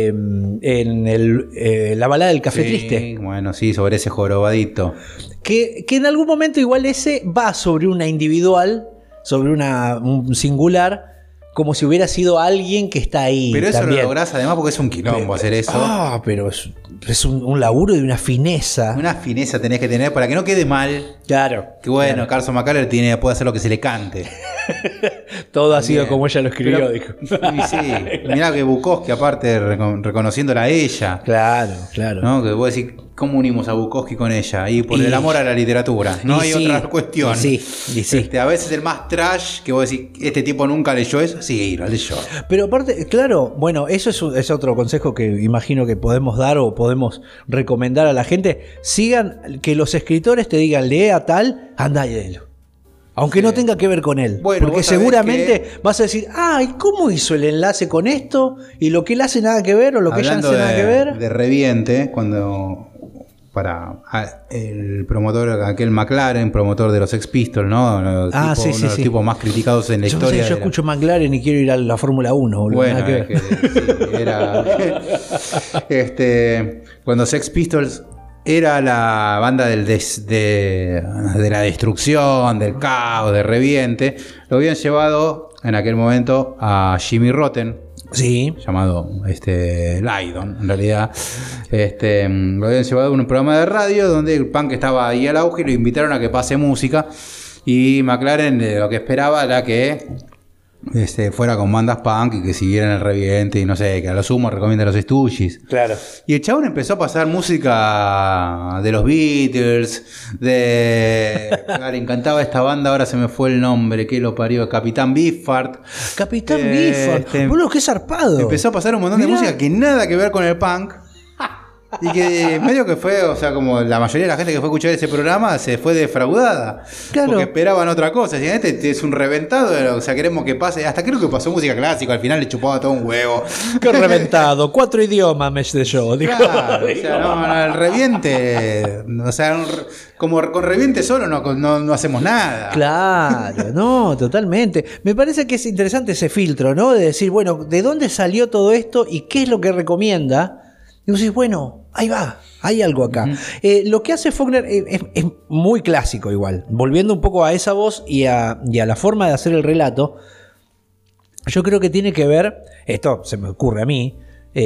La balada del café triste. Bueno, sí, sobre ese jorobadito. Que en algún momento igual ese va sobre una individual, sobre un singular, como si hubiera sido alguien que está ahí. Pero eso también. lo lográs además porque es un quilombo hacer eso. Pero es un laburo de una fineza. Una fineza tenés que tener para que no quede mal. Claro. Que bueno, claro. Carson McCullers puede hacer lo que se le cante. Todo ha sido Bien. como ella lo escribió, Pero- dijo. Y sí, mirá que Bukowski aparte reconociéndola a ella. Claro. ¿No? Que vos decís, ¿cómo unimos a Bukowski con ella? Y por el amor a la literatura. No hay sí, otra cuestión. y sí. A veces el más trash que vos decís, este tipo nunca leyó eso. Sí, lo leyó. Pero aparte, claro, bueno, eso es otro consejo que imagino que podemos dar o podemos recomendar a la gente. Sigan, que los escritores te digan, lee a tal, anda y léelo. Aunque no tenga que ver con él. Bueno, porque vos sabés seguramente que- vas a decir, ¿y cómo hizo el enlace con esto? Y lo que él hace nada que ver o lo que ella Hablando hace nada que ver. de Reviente, cuando el promotor, aquel McLaren, promotor de los Sex Pistols, ¿no? Uno de los tipos más criticados en la Yo, historia. yo escucho McLaren y quiero ir a la Fórmula 1, boludo. Bueno, nada que ver. era cuando Sex Pistols era la banda de la destrucción, del caos, de Reviente, lo habían llevado en aquel momento a Jimmy Rotten, Sí. llamado Lydon, en realidad. Lo habían llevado a un programa de radio donde el punk estaba ahí al auge y lo invitaron a que pase música. Y McLaren lo que esperaba era que fuera con bandas punk y que siguieran el Reviente y no sé, que a lo sumo recomienda los Stooges. Claro. Y el chabón empezó a pasar música de los Beatles, le encantaba esta banda, ahora se me fue el nombre, que lo parió, Capitán Beefheart. Capitán Bifford. Boludo, qué zarpado. Empezó a pasar un montón de Mirá. música que nada que ver con el punk. Y que medio que fue, o sea, como la mayoría de la gente que fue a escuchar ese programa se fue defraudada. Claro. Porque esperaban otra cosa. Si este es un reventado, o sea, queremos que pase. Hasta creo que pasó música clásica, al final le chupaba todo un huevo. Qué reventado, 4 idiomas me sé yo. Dijo. Claro, o sea, no, el reviente. O sea, como con reviente solo no hacemos nada. Claro, no, totalmente. Me parece que es interesante ese filtro, ¿no? De decir, bueno, ¿de dónde salió todo esto y qué es lo que recomienda? Y vos decís, bueno, ahí va, hay algo acá. Lo que hace Faulkner es muy clásico igual. Volviendo un poco a esa voz y a la forma de hacer el relato, yo creo que tiene que ver, esto se me ocurre a mí,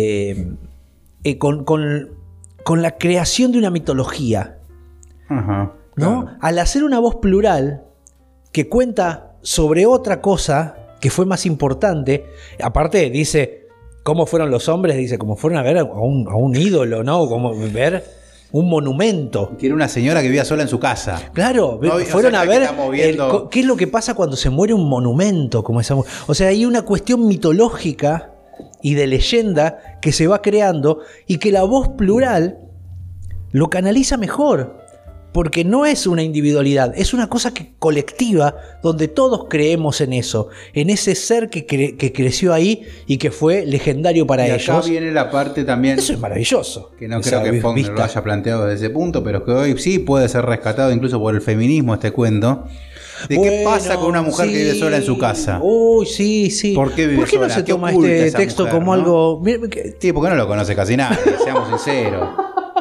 con la creación de una mitología. Ajá, ¿no? claro. Al hacer una voz plural que cuenta sobre otra cosa que fue más importante, aparte dice cómo fueron los hombres, dice como fueron a ver a un ídolo, ¿no? Como ver un monumento. Que era una señora que vivía sola en su casa. Claro, No, fueron o sea, a ver que qué es lo que pasa cuando se muere un monumento. Como esa, o sea, hay una cuestión mitológica y de leyenda que se va creando y que la voz plural lo canaliza mejor. Porque no es una individualidad, es una cosa colectiva donde todos creemos en eso, en ese ser que creció ahí y que fue legendario para y ellos. acá viene la parte también. Eso es maravilloso. Que no creo que Faulkner lo haya planteado desde ese punto, pero que hoy sí puede ser rescatado incluso por el feminismo este cuento. ¿De qué pasa con una mujer que vive sola en su casa? Uy, sí, sí. ¿Por qué vive sola? no se ¿Qué toma oculta este esa texto mujer, como no? algo... Sí, porque no lo conoce casi nadie, seamos sinceros.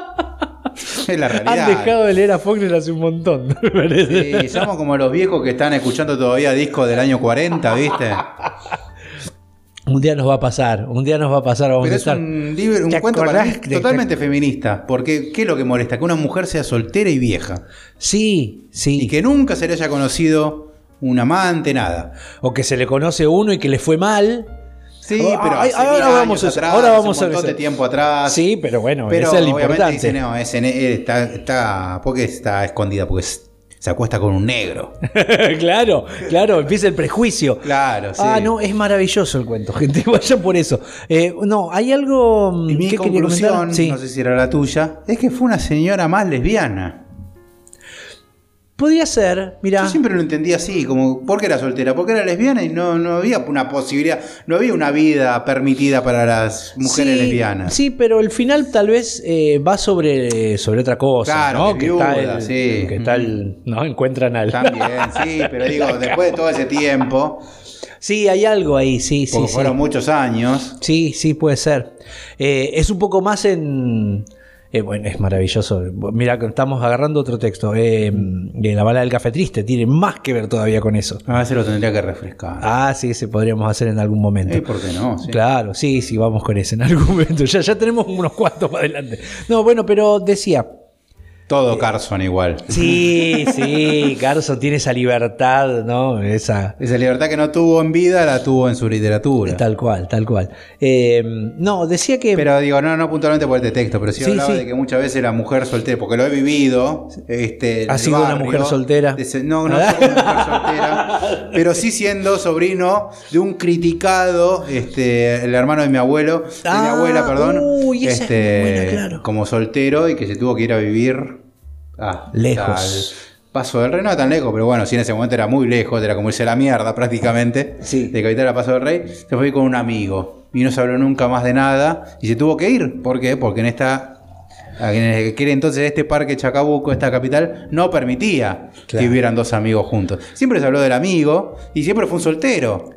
Es la realidad. Han dejado de leer a Faulkner hace un montón, me parece. Sí, somos como los viejos que están escuchando todavía discos del año 40, ¿viste? Un día nos va a pasar, vamos Pero a es estar... un cuento para mí totalmente feminista. Porque, ¿qué es lo que molesta? Que una mujer sea soltera y vieja. Sí, sí. Y que nunca se le haya conocido un amante, nada. O que se le conoce uno y que le fue mal. Sí, pero ahora vamos a un montón de tiempo atrás. Sí, pero bueno, pero ese es lo obviamente importante. dice, no, está porque está escondida, porque se acuesta con un negro. claro, empieza el prejuicio. Claro, sí. Ah, no, es maravilloso el cuento, gente, vayan por eso. No, hay algo Y mi que quería conclusión, comentar. Sí. no sé si era la tuya, es que fue una señora más lesbiana. Podría ser, mira. Yo siempre lo entendí así, como, ¿por qué era soltera? Porque era lesbiana y no había una posibilidad, no había una vida permitida para las mujeres lesbianas. Sí, pero el final tal vez va sobre otra cosa, Claro, ¿no? que Que viuda, sí. que tal, ¿no? Encuentran al... También, sí, pero digo, después de todo ese tiempo, Sí, hay algo ahí, sí, porque sí. fueron muchos años. Sí, puede ser. Es un poco más en... bueno, es maravilloso. Mira, estamos agarrando otro texto. La bala del café triste tiene más que ver todavía con eso. A veces lo tendría que refrescar. Ah, sí, ese podríamos hacer en algún momento. ¿Por qué no? Sí. Claro, sí, vamos con ese en algún momento. Ya tenemos unos cuantos para adelante. No, bueno, pero decía... Todo Carson igual. Sí, Carson tiene esa libertad, ¿no? Esa libertad que no tuvo en vida, la tuvo en su literatura. Tal cual. No, decía que... Pero digo, no puntualmente por este texto, pero sí hablaba de que muchas veces la mujer soltera, porque lo he vivido. ¿Ha sido una mujer soltera? No soy una mujer soltera, pero sí siendo sobrino de un criticado, el hermano de mi abuelo, de mi abuela, perdón, esa es muy buena, claro. Como soltero y que se tuvo que ir a vivir lejos. Paso del Rey, no tan lejos, pero bueno, sí, en ese momento era muy lejos, era como irse a la mierda prácticamente, sí. De Capital a Paso del Rey. Se fue con un amigo y no se habló nunca más de nada y se tuvo que ir. ¿Por qué? Porque en aquel entonces este parque Chacabuco, esta capital, no permitía que vivieran dos amigos juntos. Siempre se habló del amigo y siempre fue un soltero.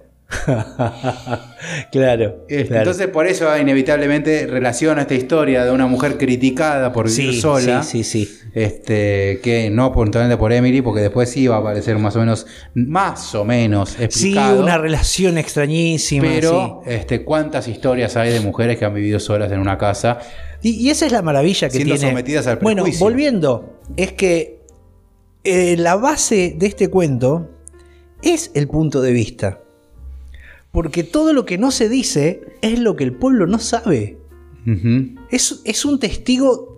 Claro. Entonces por eso inevitablemente relaciona esta historia de una mujer criticada por vivir sola. Sí. Que no puntualmente por Emily, porque después sí va a aparecer más o menos explicado. Sí, una relación extrañísima. Pero cuántas historias hay de mujeres que han vivido solas en una casa. Y esa es la maravilla que siendo tiene. Sometidas al prejuicio. Bueno, volviendo, es que la base de este cuento es el punto de vista. Porque todo lo que no se dice es lo que el pueblo no sabe. Uh-huh. Es un testigo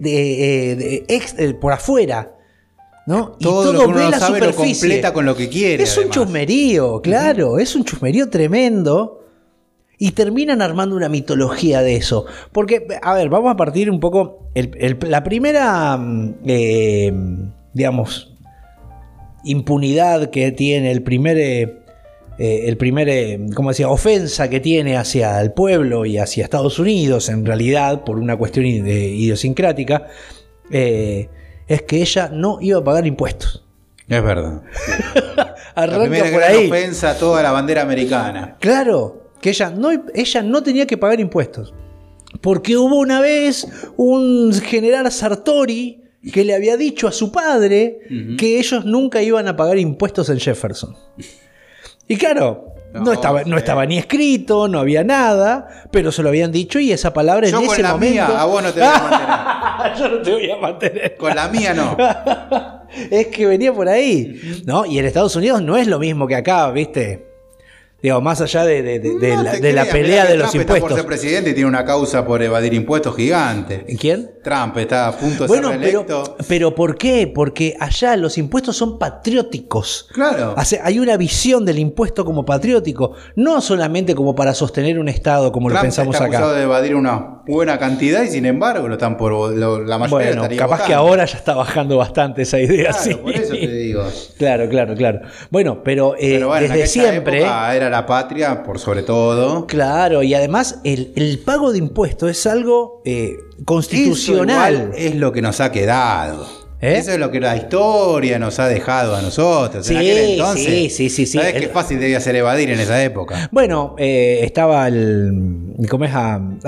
por afuera, ¿no? Todo y lo que uno ve no la sabe superficie. lo completa con lo que quiere. Es un chusmerío, claro. Es un chusmerío tremendo. Y terminan armando una mitología de eso. Porque, a ver, vamos a partir un poco. La primera, digamos, impunidad que tiene, el primer, ¿cómo decía? Ofensa que tiene hacia el pueblo y hacia Estados Unidos, en realidad, por una cuestión idiosincrática, es que ella no iba a pagar impuestos. Es verdad. Arranca la primera por gran ahí. ofensa a toda la bandera americana. Claro, que ella no tenía que pagar impuestos. Porque hubo una vez un general Sartori que le había dicho a su padre que ellos nunca iban a pagar impuestos en Jefferson. Y claro, no estaba ni escrito, no había nada, pero se lo habían dicho y esa palabra Yo en con ese la momento... mía, a vos no te voy a mantener. Yo no te voy a mantener. Con la mía no. Es que venía por ahí, ¿no? Y en Estados Unidos no es lo mismo que acá, ¿viste? Digo, más allá de la pelea de los Trump impuestos. Está por ser presidente y tiene una causa por evadir impuestos gigante. ¿Quién? Trump está a punto de Bueno, ser reelecto. pero ¿por qué? Porque allá los impuestos son patrióticos. Claro. Hay una visión del impuesto como patriótico, no solamente como para sostener un Estado como Trump lo pensamos está acá. acusado de evadir una buena cantidad y sin embargo lo están la mayoría Bueno, estaría capaz votando. que ahora ya está bajando bastante esa idea. Claro, sí. por eso te digo. Claro. Bueno, pero Pero bueno, en desde aquella siempre... época era la patria por sobre todo. Claro, y además el pago de impuestos es algo constitucional. Eso igual es lo que nos ha quedado. Eso es lo que la historia nos ha dejado a nosotros. Sí, en aquel entonces, sí. ¿Sabés qué fácil debía ser evadir en esa época? Bueno, estaba ¿cómo es?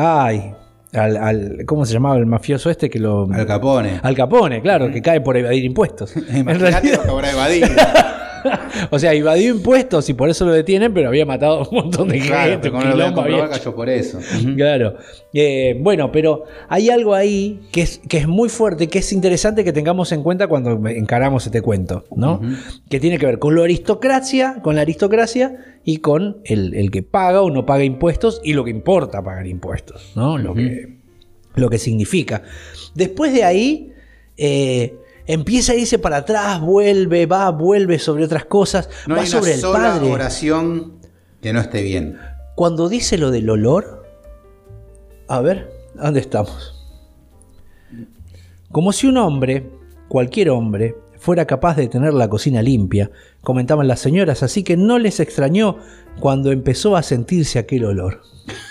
¿Cómo se llamaba el mafioso este que lo... Al Capone. Al Capone, claro, que cae por evadir impuestos. Imagínate lo que habrá evadido. O sea, evadió impuestos y por eso lo detienen, pero había matado a un montón de Claro, gente. pero como no lo voy a comprobar, cayó por eso. Claro. Bueno, pero hay algo ahí que es muy fuerte, que es interesante que tengamos en cuenta cuando encaramos este cuento, ¿no? Que tiene que ver con la aristocracia y con el que paga o no paga impuestos y lo que importa pagar impuestos, ¿no? Lo que significa. Después de ahí... empieza a irse para atrás, vuelve sobre otras cosas, no va hay sobre una el sola padre. oración que no esté bien. Cuando dice lo del olor, a ver, ¿dónde estamos? Como si un hombre, cualquier hombre, fuera capaz de tener la cocina limpia, comentaban las señoras, así que no les extrañó cuando empezó a sentirse aquel olor.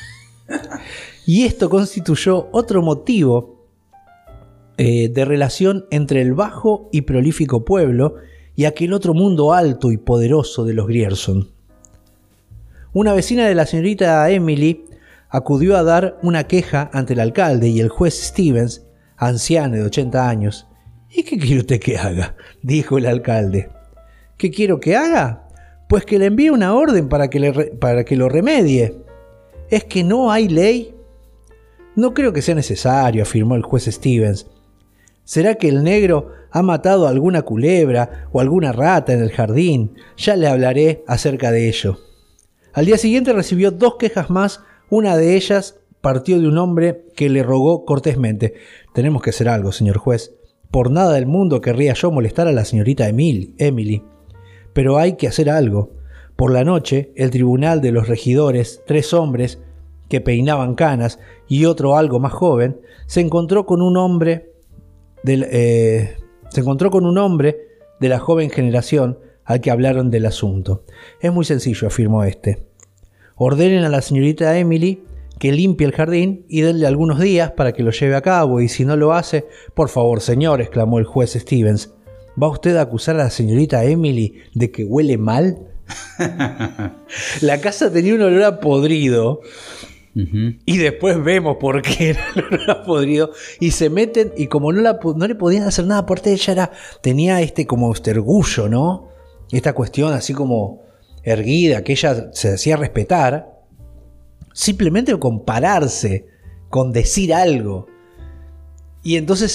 Y esto constituyó otro motivo de relación entre el bajo y prolífico pueblo y aquel otro mundo alto y poderoso de los Grierson. Una vecina de la señorita Emily acudió a dar una queja ante el alcalde y el juez Stevens, anciano de 80 años. ¿Y qué quiere usted que haga?, dijo el alcalde. ¿Qué quiero que haga? Pues que le envíe una orden para que lo remedie. ¿Es que no hay ley? No creo que sea necesario, afirmó el juez Stevens. ¿Será que el negro ha matado a alguna culebra o alguna rata en el jardín? Ya le hablaré acerca de ello. Al día siguiente recibió 2 quejas más. Una de ellas partió de un hombre que le rogó cortésmente: tenemos que hacer algo, señor juez. Por nada del mundo querría yo molestar a la señorita Emily. Pero hay que hacer algo. Por la noche, el tribunal de los regidores, 3 hombres que peinaban canas y otro algo más joven, se encontró con un hombre de la joven generación al que hablaron del asunto. Es muy sencillo, afirmó este. Ordenen a la señorita Emily que limpie el jardín y denle algunos días para que lo lleve a cabo, y si no lo hace, por favor, señor, exclamó el juez Stevens, ¿va usted a acusar a la señorita Emily de que huele mal? La casa tenía un olor a podrido. Y después vemos por qué era el olor a podrido. Y se meten, y como no le podían hacer nada, aparte ella tenía como este orgullo, ¿no? Esta cuestión así como erguida, que ella se hacía respetar. Simplemente con pararse, con decir algo. Y entonces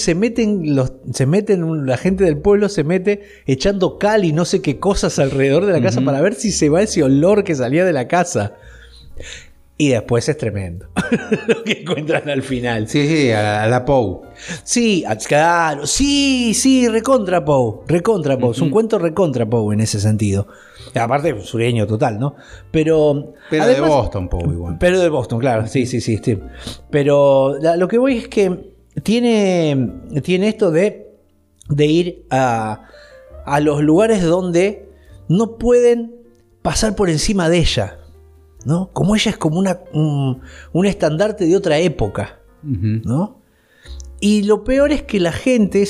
la gente del pueblo se mete echando cal y no sé qué cosas alrededor de la casa para ver si se va ese olor que salía de la casa. Y después es tremendo lo que encuentran al final. Sí, a la Poe. Sí, claro. Sí, recontra Poe. Es un cuento recontra Poe en ese sentido. Aparte, sureño total, ¿no? Pero además, de Boston, poco igual. Pero de Boston, claro, sí. Pero lo que voy es que tiene esto de ir a los lugares donde no pueden pasar por encima de ella, ¿no? Como ella es como un estandarte de otra época, ¿no? Y lo peor es que la gente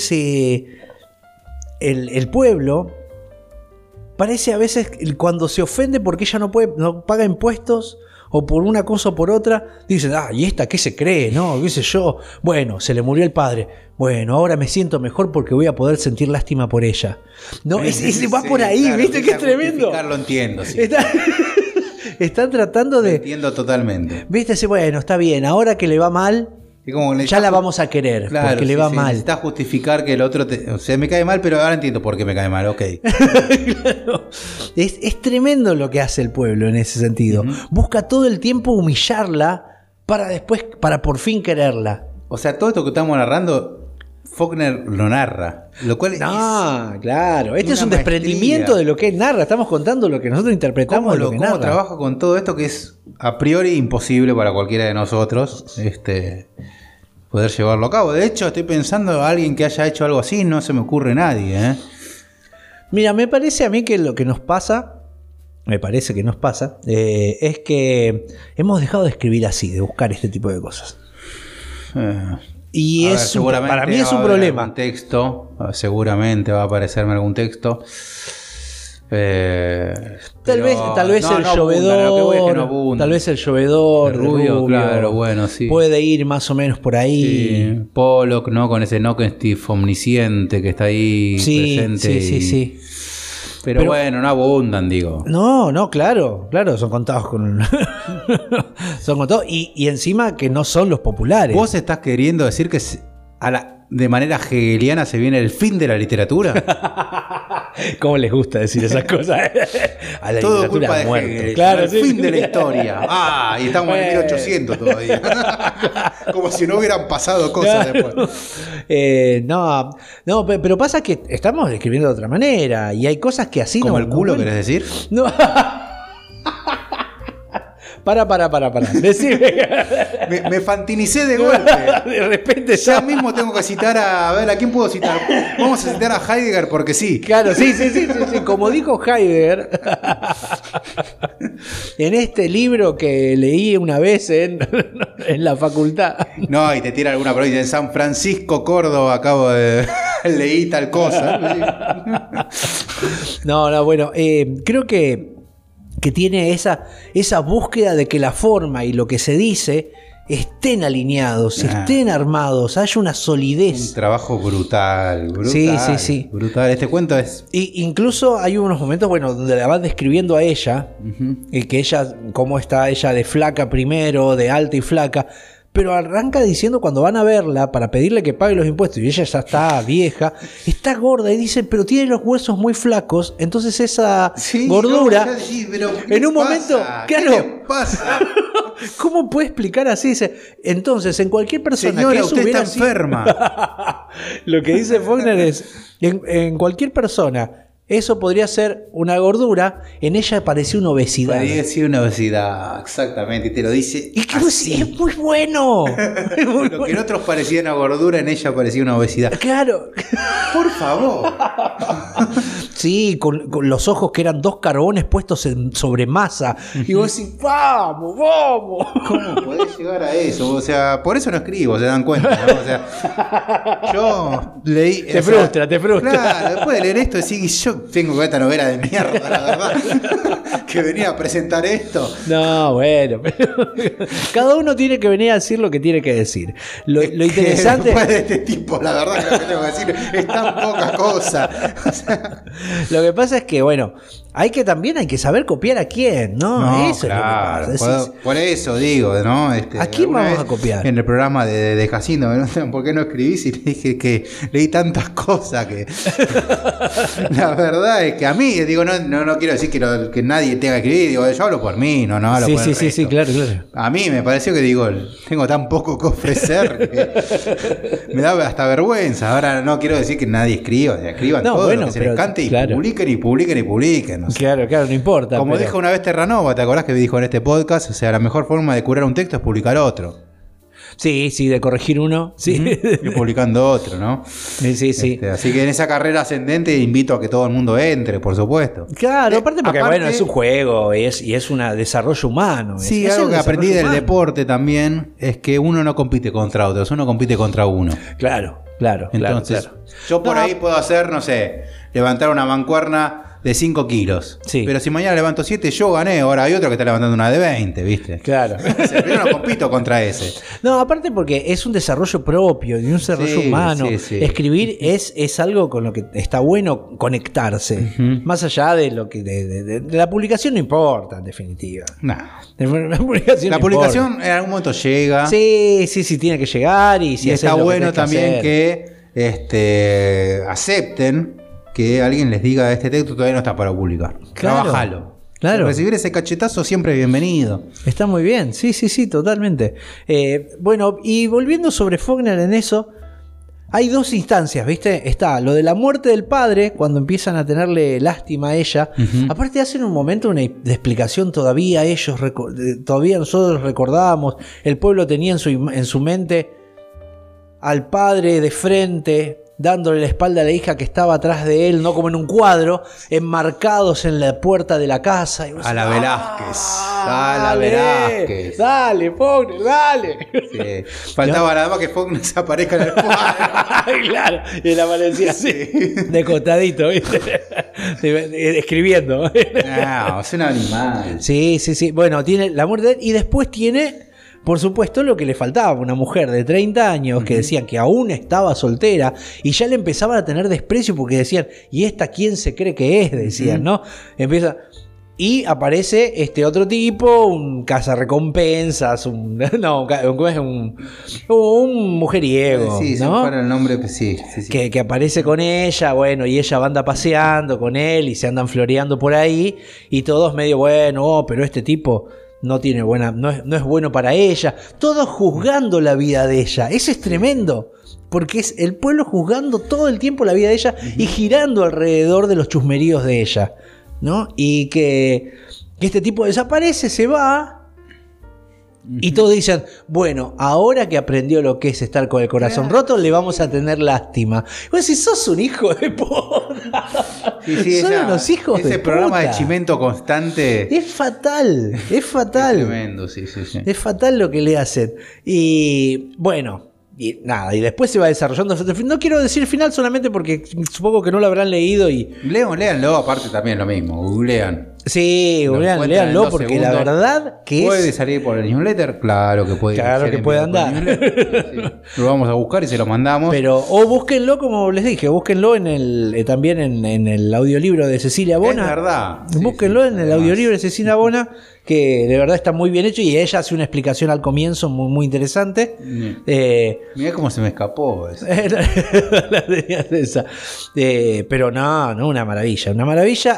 el pueblo parece a veces cuando se ofende porque ella no paga impuestos o por una cosa o por otra, dicen, ¿y esta qué se cree? ¿No? ¿Qué sé yo? Bueno, se le murió el padre. Bueno, ahora me siento mejor porque voy a poder sentir lástima por ella. No, ese va por ahí, claro, ¿viste? Que es tremendo. Lo entiendo, sí. Están tratando de... Lo entiendo totalmente. ¿Viste? Bueno, está bien, ahora que le va mal... Ya la vamos a querer, claro, porque le va mal. Necesitas justificar que el otro o sea, me cae mal, pero ahora entiendo por qué me cae mal, ok. Claro. Es tremendo lo que hace el pueblo en ese sentido. Busca todo el tiempo humillarla para por fin quererla. O sea, todo esto que estamos narrando, Faulkner lo narra. Lo cual claro. Este es un desprendimiento de lo que él narra. Estamos contando lo que nosotros interpretamos de lo que narra. ¿Cómo trabaja con todo esto que es a priori imposible para cualquiera de nosotros poder llevarlo a cabo? De hecho, estoy pensando a alguien que haya hecho algo así, no se me ocurre nadie. Mira, me parece a mí que lo que nos pasa, es que hemos dejado de escribir así, de buscar este tipo de cosas. Y para mí es un problema. Seguramente va a aparecerme algún texto. Tal vez el llovedor. Tal vez el llovedor. Rubio, claro, bueno, sí. Puede ir más o menos por ahí. Sí. Pollock, ¿no? Con ese Steve omnisciente que está ahí presente. Sí. Pero bueno, no abundan, digo. No, claro, son contados con... son contados y encima que no son los populares. ¿Vos estás queriendo decir que de manera hegeliana se viene el fin de la literatura? ¿Cómo les gusta decir esas cosas? A la todo literatura culpa de muerto. Hegel, Claro, el fin de la historia. Y estamos en 1800 todavía. Como si no hubieran pasado cosas después. Pero pasa que estamos escribiendo de otra manera y hay cosas que así ¿Como el culo, querés decir? No. Para. Decime. Me fantinicé de golpe. De repente ya mismo tengo que citar ¿a quién puedo citar? Vamos a citar a Heidegger porque sí. Claro, sí. Como dijo Heidegger en este libro que leí una vez en la facultad. No, y te tira alguna provincia en San Francisco, Córdoba, acabo de leí tal cosa. Bueno, creo que tiene esa búsqueda de que la forma y lo que se dice estén alineados, estén armados, haya una solidez. Un trabajo brutal. Sí. Brutal. Este cuento es... Incluso hay unos momentos, donde la van describiendo a ella, que ella, cómo está ella de flaca primero, de alta y flaca, pero arranca diciendo cuando van a verla para pedirle que pague los impuestos y ella ya está vieja, está gorda y dice, pero tiene los huesos muy flacos, entonces esa gordura en un momento, claro, ¿qué pasa? ¿Cómo puede explicar así? Dice, entonces en cualquier persona señora, que usted está enferma. Lo que dice Faulkner es, en cualquier persona eso podría ser una gordura, en ella parecía una obesidad. Parecía una obesidad, exactamente, y te lo dice. Y que es muy bueno. Lo que en otros parecía una gordura, en ella parecía una obesidad. Claro. Por favor. Sí, con los ojos que eran 2 carbones puestos sobre masa. Y vos decís, vamos. ¿Cómo podés llegar a eso? O sea, por eso no escribo, se dan cuenta, ¿no? O sea, yo leí. Te frustra. Claro, después de leer esto, decís, yo tengo esta novela de mierda, la verdad, que venía a presentar esto. No, bueno, pero cada uno tiene que venir a decir lo que tiene que decir. Lo interesante después de este tipo, la verdad que lo que tengo que decir es tan poca cosa. O sea, lo que pasa es que, hay que saber copiar a quién, ¿no? Eso claro, es lo que pasa. Por eso digo, ¿no? ¿A quién vamos a copiar? En el programa de Jacinto, ¿no? ¿Por qué no escribís? Y le dije que leí tantas cosas que... La verdad es que a mí, digo, no quiero decir que nadie tenga que escribir, digo, yo hablo por mí, no hablo por el resto. Sí, claro. A mí me pareció que, tengo tan poco que ofrecer que me da hasta vergüenza. Ahora no quiero decir que nadie escriba, escriban todo lo que se les cante y publiquen. sé. Claro, no importa. Como dijo una vez Terranova, ¿te acordás que dijo en este podcast? O sea, la mejor forma de curar un texto es publicar otro. Sí, de corregir uno. Sí. Y publicando otro, ¿no? Sí. Así que en esa carrera ascendente invito a que todo el mundo entre, por supuesto. Claro, aparte porque bueno, es un juego y es un desarrollo humano. Sí, es algo que aprendí del humano. deporte también es que uno no compite contra otros, uno compite contra uno. Claro. Entonces, yo por ahí puedo hacer, no sé, levantar una mancuerna de 5 kilos. Sí. Pero si mañana levanto 7, yo gané. Ahora hay otro que está levantando una de 20, ¿viste? Claro. O sea, yo no compito contra ese. No, aparte porque es un desarrollo propio y un desarrollo humano. Sí. Escribir es algo con lo que está bueno conectarse. Más allá de lo que de la publicación no importa, en definitiva. No. La publicación, La publicación en algún momento llega. Sí, tiene que llegar. Y si está bueno también hacer. que acepten que alguien les diga este texto todavía no está para publicar. Claro. Trabajalo. Claro. Recibir ese cachetazo siempre es bienvenido. Está muy bien, sí, totalmente. Bueno, y volviendo sobre Faulkner en eso, hay dos instancias, ¿viste? Está lo de la muerte del padre, cuando empiezan a tenerle lástima a ella. Aparte hacen un momento de explicación todavía, todavía nosotros recordábamos, el pueblo tenía en su mente al padre de frente, dándole la espalda a la hija que estaba atrás de él, no como en un cuadro, enmarcados en la puerta de la casa. A la Velázquez. A la Velázquez. Dale, Faulkner, dale. Sí. Faltaba nada más que Faulkner se aparezca en el cuadro. Claro, y él aparecía así, de costadito, ¿viste? Escribiendo. No, es un animal. Sí. Bueno, tiene la muerte de él y después tiene... Por supuesto, lo que le faltaba, una mujer de 30 años que decían que aún estaba soltera y ya le empezaban a tener desprecio porque decían, ¿y esta quién se cree que es? Decían, ¿no? Y aparece este otro tipo, un cazarrecompensas, un mujeriego, Sí, ¿no? para el nombre, pues sí. Que aparece con ella, bueno, y ella anda paseando con él y se andan floreando por ahí y todos medio, bueno, pero este tipo... no es bueno para ella, todos juzgando la vida de ella. Eso es tremendo, porque es el pueblo juzgando todo el tiempo la vida de ella y girando alrededor de los chusmeríos de ella, ¿no? Y que este tipo desaparece, se va. Y todos dicen, bueno, ahora que aprendió lo que es estar con el corazón roto, le vamos a tener lástima. Pues si sos un hijo de puta. Son unos hijos de puta. Ese programa de chimento constante. Es fatal. Es tremendo, sí. Es fatal lo que le hacen. Y bueno, y nada, y después se va desarrollando. No quiero decir el final solamente porque supongo que no lo habrán leído y... Léanlo, aparte también lo mismo, googlean. Sí, léanlo porque la verdad que ¿Puede salir por el newsletter? Claro que puede. Claro que puede andar. Sí. Lo vamos a buscar y se lo mandamos. Pero, o búsquenlo, como les dije, búsquenlo también en el audiolibro de Cecilia Bona. Es verdad. Búsquenlo en el audiolibro de Cecilia Bona, que de verdad está muy bien hecho y ella hace una explicación al comienzo muy, muy interesante. Mirá cómo se me escapó eso. La tenías esa. Pero no, una maravilla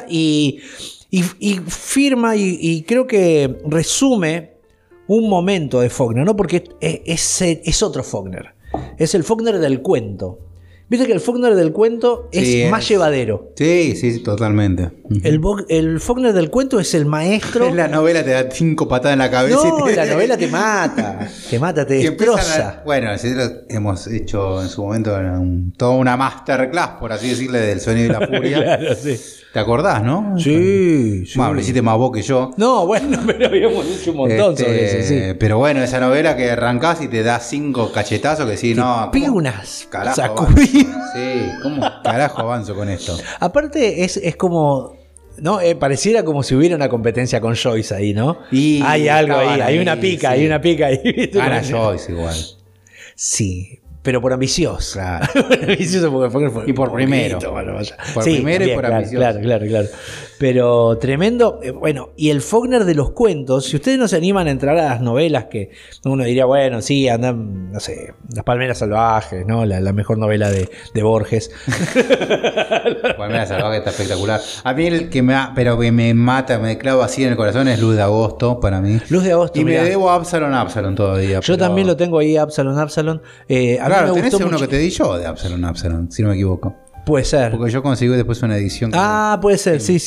y firma y creo que resume un momento de Faulkner, ¿no? Porque es otro Faulkner. Es el Faulkner del cuento. Viste que el Faulkner del cuento es más llevadero. Sí, totalmente. El Faulkner del cuento es el maestro. La novela te da 5 patadas en la cabeza. No, la novela te mata. Te destroza. Bueno, nosotros hemos hecho en su momento toda una masterclass, por así decirle, del sonido y la furia. Claro, sí. ¿Te acordás, no? Sí. Bueno, lo hiciste más vos que yo. No, bueno, pero habíamos hecho un montón sobre eso, sí. Pero bueno, esa novela que arrancás y te da 5 cachetazos que sí, no. Unas carajo sacudidas. Sí, ¿cómo carajo avanzo con esto? Aparte es como... ¿no? Pareciera como si hubiera una competencia con Joyce ahí, ¿no? Y hay algo ahí, hay una pica ahí. Gana Joyce igual. Sí, pero por ambicioso. Claro. Por ambicioso porque fue y por primero. Por primero y por ambicioso. Claro. Pero tremendo. Bueno, y el Faulkner de los cuentos, si ustedes no se animan a entrar a las novelas, que uno diría, bueno, sí, andan, no sé, Las Palmeras Salvajes, ¿no? La mejor novela de Borges. Palmeras Salvajes está espectacular. A mí el que me mata, me clava así en el corazón es Luz de Agosto, para mí. Luz de Agosto. Y mirá, me debo a Absalom todavía. Yo también lo tengo ahí, Absalom. Claro, tenés uno que te di yo de Absalom, si no me equivoco. Puede ser. Porque yo consigo después una edición. Puede ser, sí.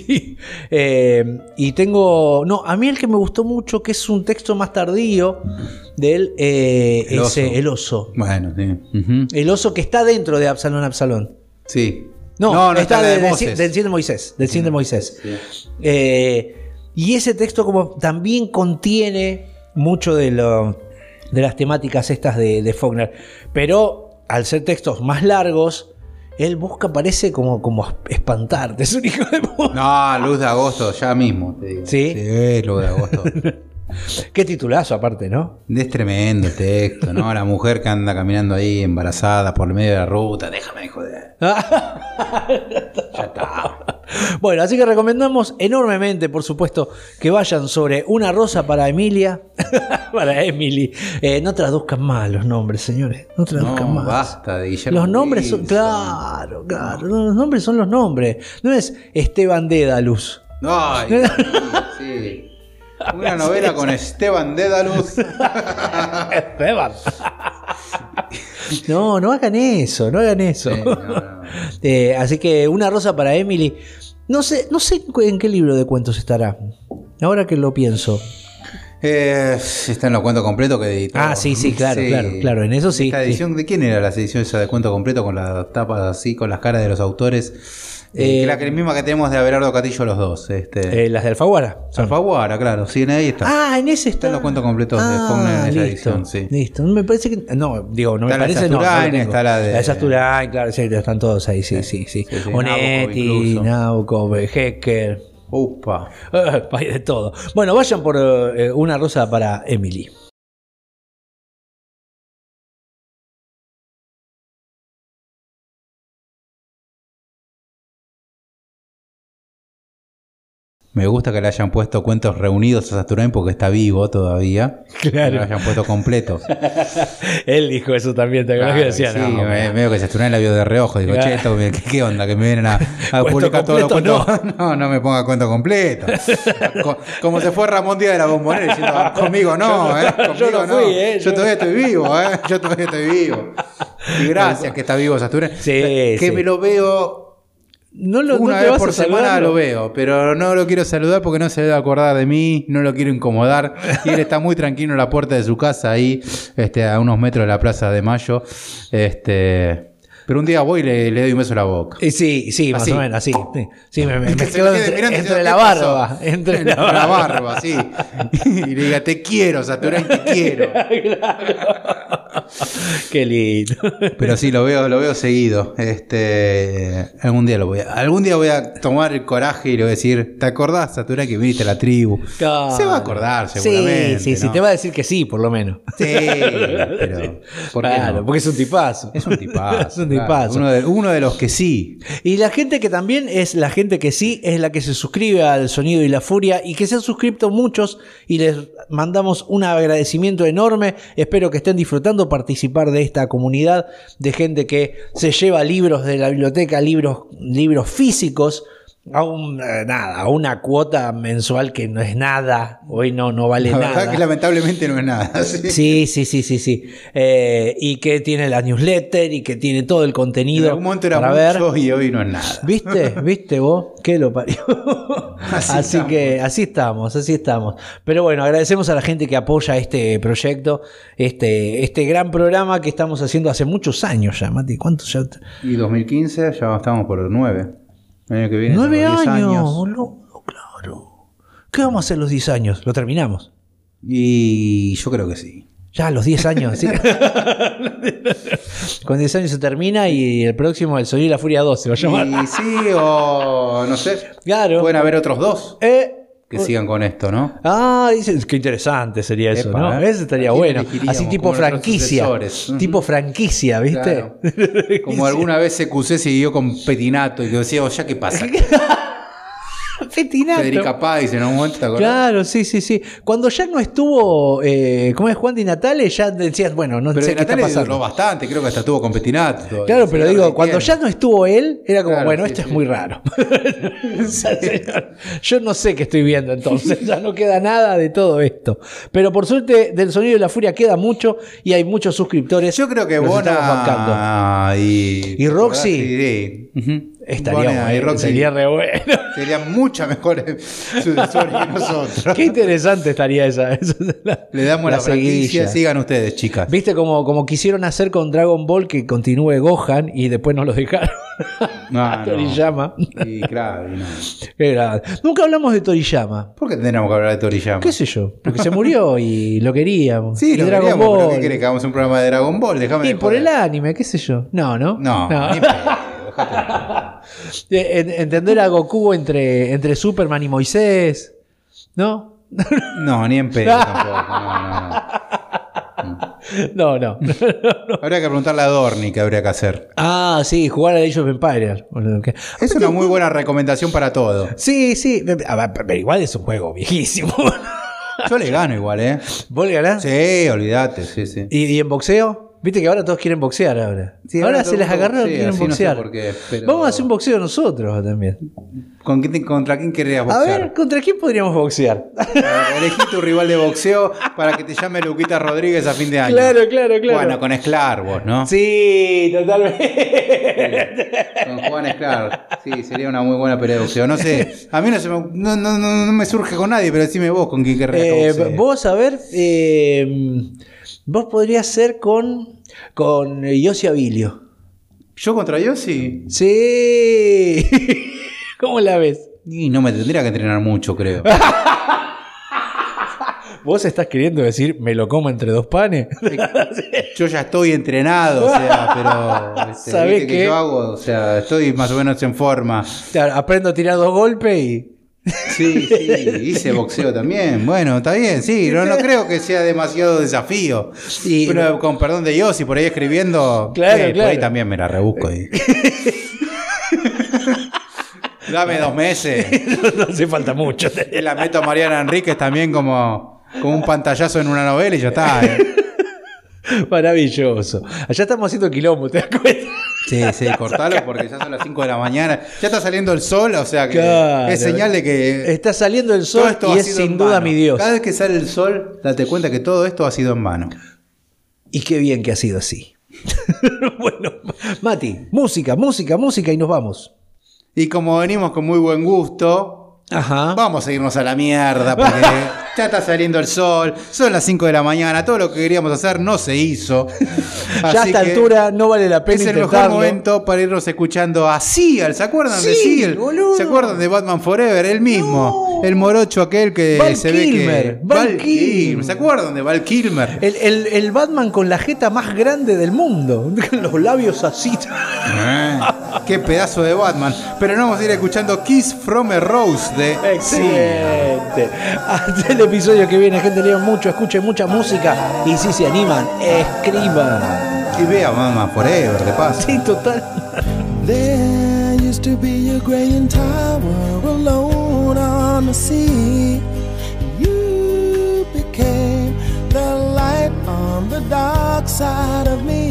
Y tengo... No, a mí el que me gustó mucho, que es un texto más tardío de él, es El oso. Bueno, sí. Uh-huh. El oso que está dentro de Absalón. Sí. No, está del Cien de Moisés. Del Cien de Moisés. Sí. Y ese texto como también contiene mucho de las temáticas estas de Faulkner. Pero al ser textos más largos, él busca, parece como espantarte. Es un hijo de puta. No, Luz de Agosto, ya mismo te digo. Sí. Sí, Luz de Agosto. Qué titulazo aparte, ¿no? Es tremendo el texto, ¿no? La mujer que anda caminando ahí embarazada por el medio de la ruta. Déjame de joder. Ya está. Bueno, así que recomendamos enormemente, por supuesto, que vayan sobre Una rosa para Emilia. Para Emily. No traduzcan mal los nombres, señores. No traduzcan mal. Basta de Guillermo Los nombres Wilson. son... Claro. Los nombres son los nombres. No es Esteban Dédalus. Ay, sí. Una novela con Esteban Dédalus. Esteban. No hagan eso. No. Así que Una rosa para Emily. No sé en qué libro de cuentos estará. Ahora que lo pienso. Está en los cuentos completos que editó. Sí, claro. En eso sí. ¿Esta edición de quién era la edición esa de cuento completo con las tapas así, con las caras de los autores? La misma que tenemos de Abelardo Castillo los dos. Las de Alfaguara. Alfaguara, claro. Sí, ahí está. En ese está. Están los cuentos completos de Faulkner en esa edición, sí. Listo. Me parece que... No me parece, no. Está la de... La de Sasturain, claro, sí, están todos ahí, sí. Onetti, Nabokov, Hecker. Upa. Hay de todo. Bueno, vayan por Una rosa para Emily. Me gusta que le hayan puesto cuentos reunidos a Sasturain porque está vivo todavía. Claro. Que le hayan puesto completos. Él dijo eso también, ¿te acuerdas que decía? Sí, medio que Sasturain la vio de reojo. Digo, claro. ¿Qué onda? Que me vienen a publicar todos los cuentos. No me ponga cuento completo. Como se fue Ramón Díaz de la Bombonera diciendo, conmigo no, conmigo yo no fui, yo todavía estoy vivo, yo todavía estoy vivo. Y gracias que está vivo Sasturain. Que me lo veo... Una vez por semana lo veo, pero no lo quiero saludar porque no se debe acordar de mí, no lo quiero incomodar. Y él está muy tranquilo en la puerta de su casa, ahí a unos metros de la Plaza de Mayo. Pero un día voy y le doy un beso a la boca. Sí, así. Más o menos, así. Sí, me mezclo entre la barba. Entre la barba, sí. Y le diga, te quiero, Sasturain, te quiero. Claro. Qué lindo. Pero sí, lo veo seguido. Algún día voy a tomar el coraje y le voy a decir, ¿te acordás, Sasturain, que viniste a la tribu? Claro. Se va a acordar, seguramente. Sí, ¿no? Te va a decir que sí, por lo menos. Sí, pero ¿por qué no? Porque es un tipazo. Es un tipazo. Es un tipazo. Uno de los que sí. Y la gente que también es la gente que sí, es la que se suscribe al Sonido y la Furia y que se han suscrito muchos y les mandamos un agradecimiento enorme. Espero que estén disfrutando participar de esta comunidad de gente que se lleva libros de la biblioteca, libros físicos a una cuota mensual que no es nada. Hoy no vale nada. La verdad que lamentablemente no es nada. Sí. Y que tiene la newsletter y que tiene todo el contenido. En algún momento era mucho y hoy no es nada. ¿Viste vos? ¿Qué lo parió? Así que así estamos. Pero bueno, agradecemos a la gente que apoya este proyecto, este gran programa que estamos haciendo hace muchos años ya, Mati. ¿Cuántos ya? Y 2015 ya estamos por 9. El año que viene 9 años, boludo, claro. ¿Qué vamos a hacer los 10 años? ¿Lo terminamos? Y yo creo que sí. Ya, los 10 años, ¿sí? Con 10 años se termina y el próximo, El Sonido y la Furia 2 se va a llamar. Y sí, o no sé. Claro. Pueden haber otros 2 que sigan con esto, ¿no? Dices, qué interesante sería eso, ¿no? Ese estaría bueno. Así tipo franquicia. Tipo franquicia, ¿viste? Claro. Como alguna vez CQC siguió con Petinato y que decía, ya qué pasa. Petinato. Federica Pais en un momento, ¿te acordás? Claro, sí. Cuando ya no estuvo, ¿cómo es Juan Di Natale? Ya decías, bueno, no Pero sé de qué está Natale pasando. duró bastante, creo que hasta estuvo con Petinato. Todavía. Claro, pero Sí, digo, ahora cuando ya no estuvo él, era como, Claro, bueno, sí, esto sí. es muy raro. O sea, señor, yo no sé qué estoy viendo entonces, ya no queda nada de todo esto. Pero por suerte, del Sonido de la Furia queda mucho y hay muchos suscriptores. Yo creo que Los estamos bancando. Bona ¿Y Roxy? Sí. Ujú. Estaría Bona y bueno, Roxy sería re bueno. serían muchas mejores sucesores que nosotros. Qué interesante estaría esa Le damos la franquicia, seguidilla. sigan ustedes, chicas. ¿Viste como quisieron hacer con Dragon Ball que continúe Gohan y después nos lo dejaron? No, Toriyama. Y claro, y no. Era- Nunca hablamos de Toriyama. ¿Por qué tendríamos que hablar de Toriyama? ¿Qué sé yo? Porque se murió y lo queríamos. Sí, y lo Dragon queríamos, pero Ball. ¿qué querés que hagamos un programa de Dragon Ball? Déjame Y de por joder. el anime, qué sé yo. No. No, ni pedo, dejate. Entender a Goku entre Superman y Moisés. ¿No? No, ni en pedo tampoco. No. Habría que preguntarle a Dorni qué habría que hacer. Ah, sí, jugar a Age of Empires. Es una muy buena recomendación para todo. Sí. A ver, pero igual es un juego viejísimo. Yo le gano igual, ¿eh? ¿Vos le ganás? Sí, olvídate, sí. ¿Y en boxeo? Viste que ahora todos quieren boxear ahora. Sí, ahora todo se les el mundo agarró, boxea, quieren sí, no sé boxear. por qué, pero- Vamos a hacer un boxeo nosotros también. ¿Contra quién querrías A boxear? ver, ¿contra quién podríamos boxear? Elegí tu rival de boxeo para que te llame Luquita Rodríguez a fin de año. Claro. Bueno, con Esclar vos, ¿no? Sí, totalmente. Con Juan Esclar. Sí, sería una muy buena pelea de boxeo. No sé, a mí no me surge con nadie, pero decime vos con quién querrías que boxee. Vos, a ver, vos podrías ser con Yossi Abilio. ¿Yo contra Yossi? Sí. ¿Cómo la ves? Y no me tendría que entrenar mucho, creo. ¿Vos estás queriendo decir me lo como entre dos panes? Yo ya estoy entrenado, o sea, pero ¿Sabés ¿viste qué? que yo hago? O sea, estoy más o menos en forma. Claro, aprendo a tirar 2 golpes y... Sí, hice boxeo también. Bueno, está bien, sí, no creo que sea demasiado desafío. Y- Pero con perdón de Yossi, por ahí escribiendo, Claro, por claro. ahí también me la rebusco. Dame 2 meses. no hace falta mucho. Y la meto a Mariana Enríquez también como un pantallazo en una novela y ya está. Maravilloso. Allá estamos haciendo quilombo, ¿te das cuenta? Sí, cortalo porque ya son las 5 de la mañana. Ya está saliendo el sol, o sea que Claro. es señal de que Está saliendo el todo sol esto y ha es sido en sin duda vano. mi Dios. Cada vez que sale el sol, date cuenta que todo esto ha sido en vano. Y qué bien que ha sido así. Bueno, Mati, música y nos vamos. Y como venimos con muy buen gusto, Ajá. vamos a irnos a la mierda porque ya está saliendo el sol, son las 5 de la mañana, todo lo que queríamos hacer no se hizo. Ya a Así esta que altura no vale la pena es el mejor intentarlo. momento para irnos escuchando a Seal. ¿Se acuerdan de Sí, Seal? boludo. ¿Se acuerdan de Batman Forever? El mismo. El morocho aquel que Val se Kilmer, ve que... Val Kilmer. ¿Se acuerdan de Val Kilmer? El Batman con la jeta más grande del mundo. Con los labios así. Qué pedazo de Batman. Pero no vamos a ir escuchando Kiss from a Rose de Seal. Excelente. Hasta el episodio que viene, gente, lean mucho, escuchen mucha música. Y si se animan, escriban. Y vea Batman Forever, de paso. Sí, total. There used to be a graying tower alone on the sea. You became the light on the dark side of me.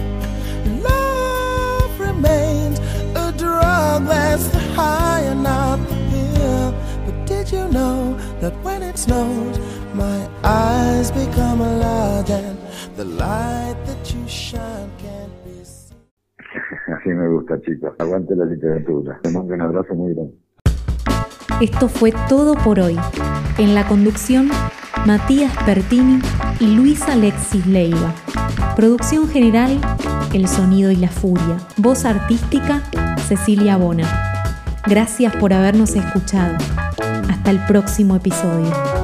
Love remains a drug that's the high and not the pill. But did you know that when it snows, my eyes become a large and the light that you shine can't be seen? Así me gusta, chicos. Aguante la literatura. Te mando un abrazo muy grande. Esto fue todo por hoy. En la conducción, Matías Pertini y Luis Alexis Leiva. Producción general, El Sonido y la Furia. Voz artística, Cecilia Bona. Gracias por habernos escuchado. Hasta el próximo episodio.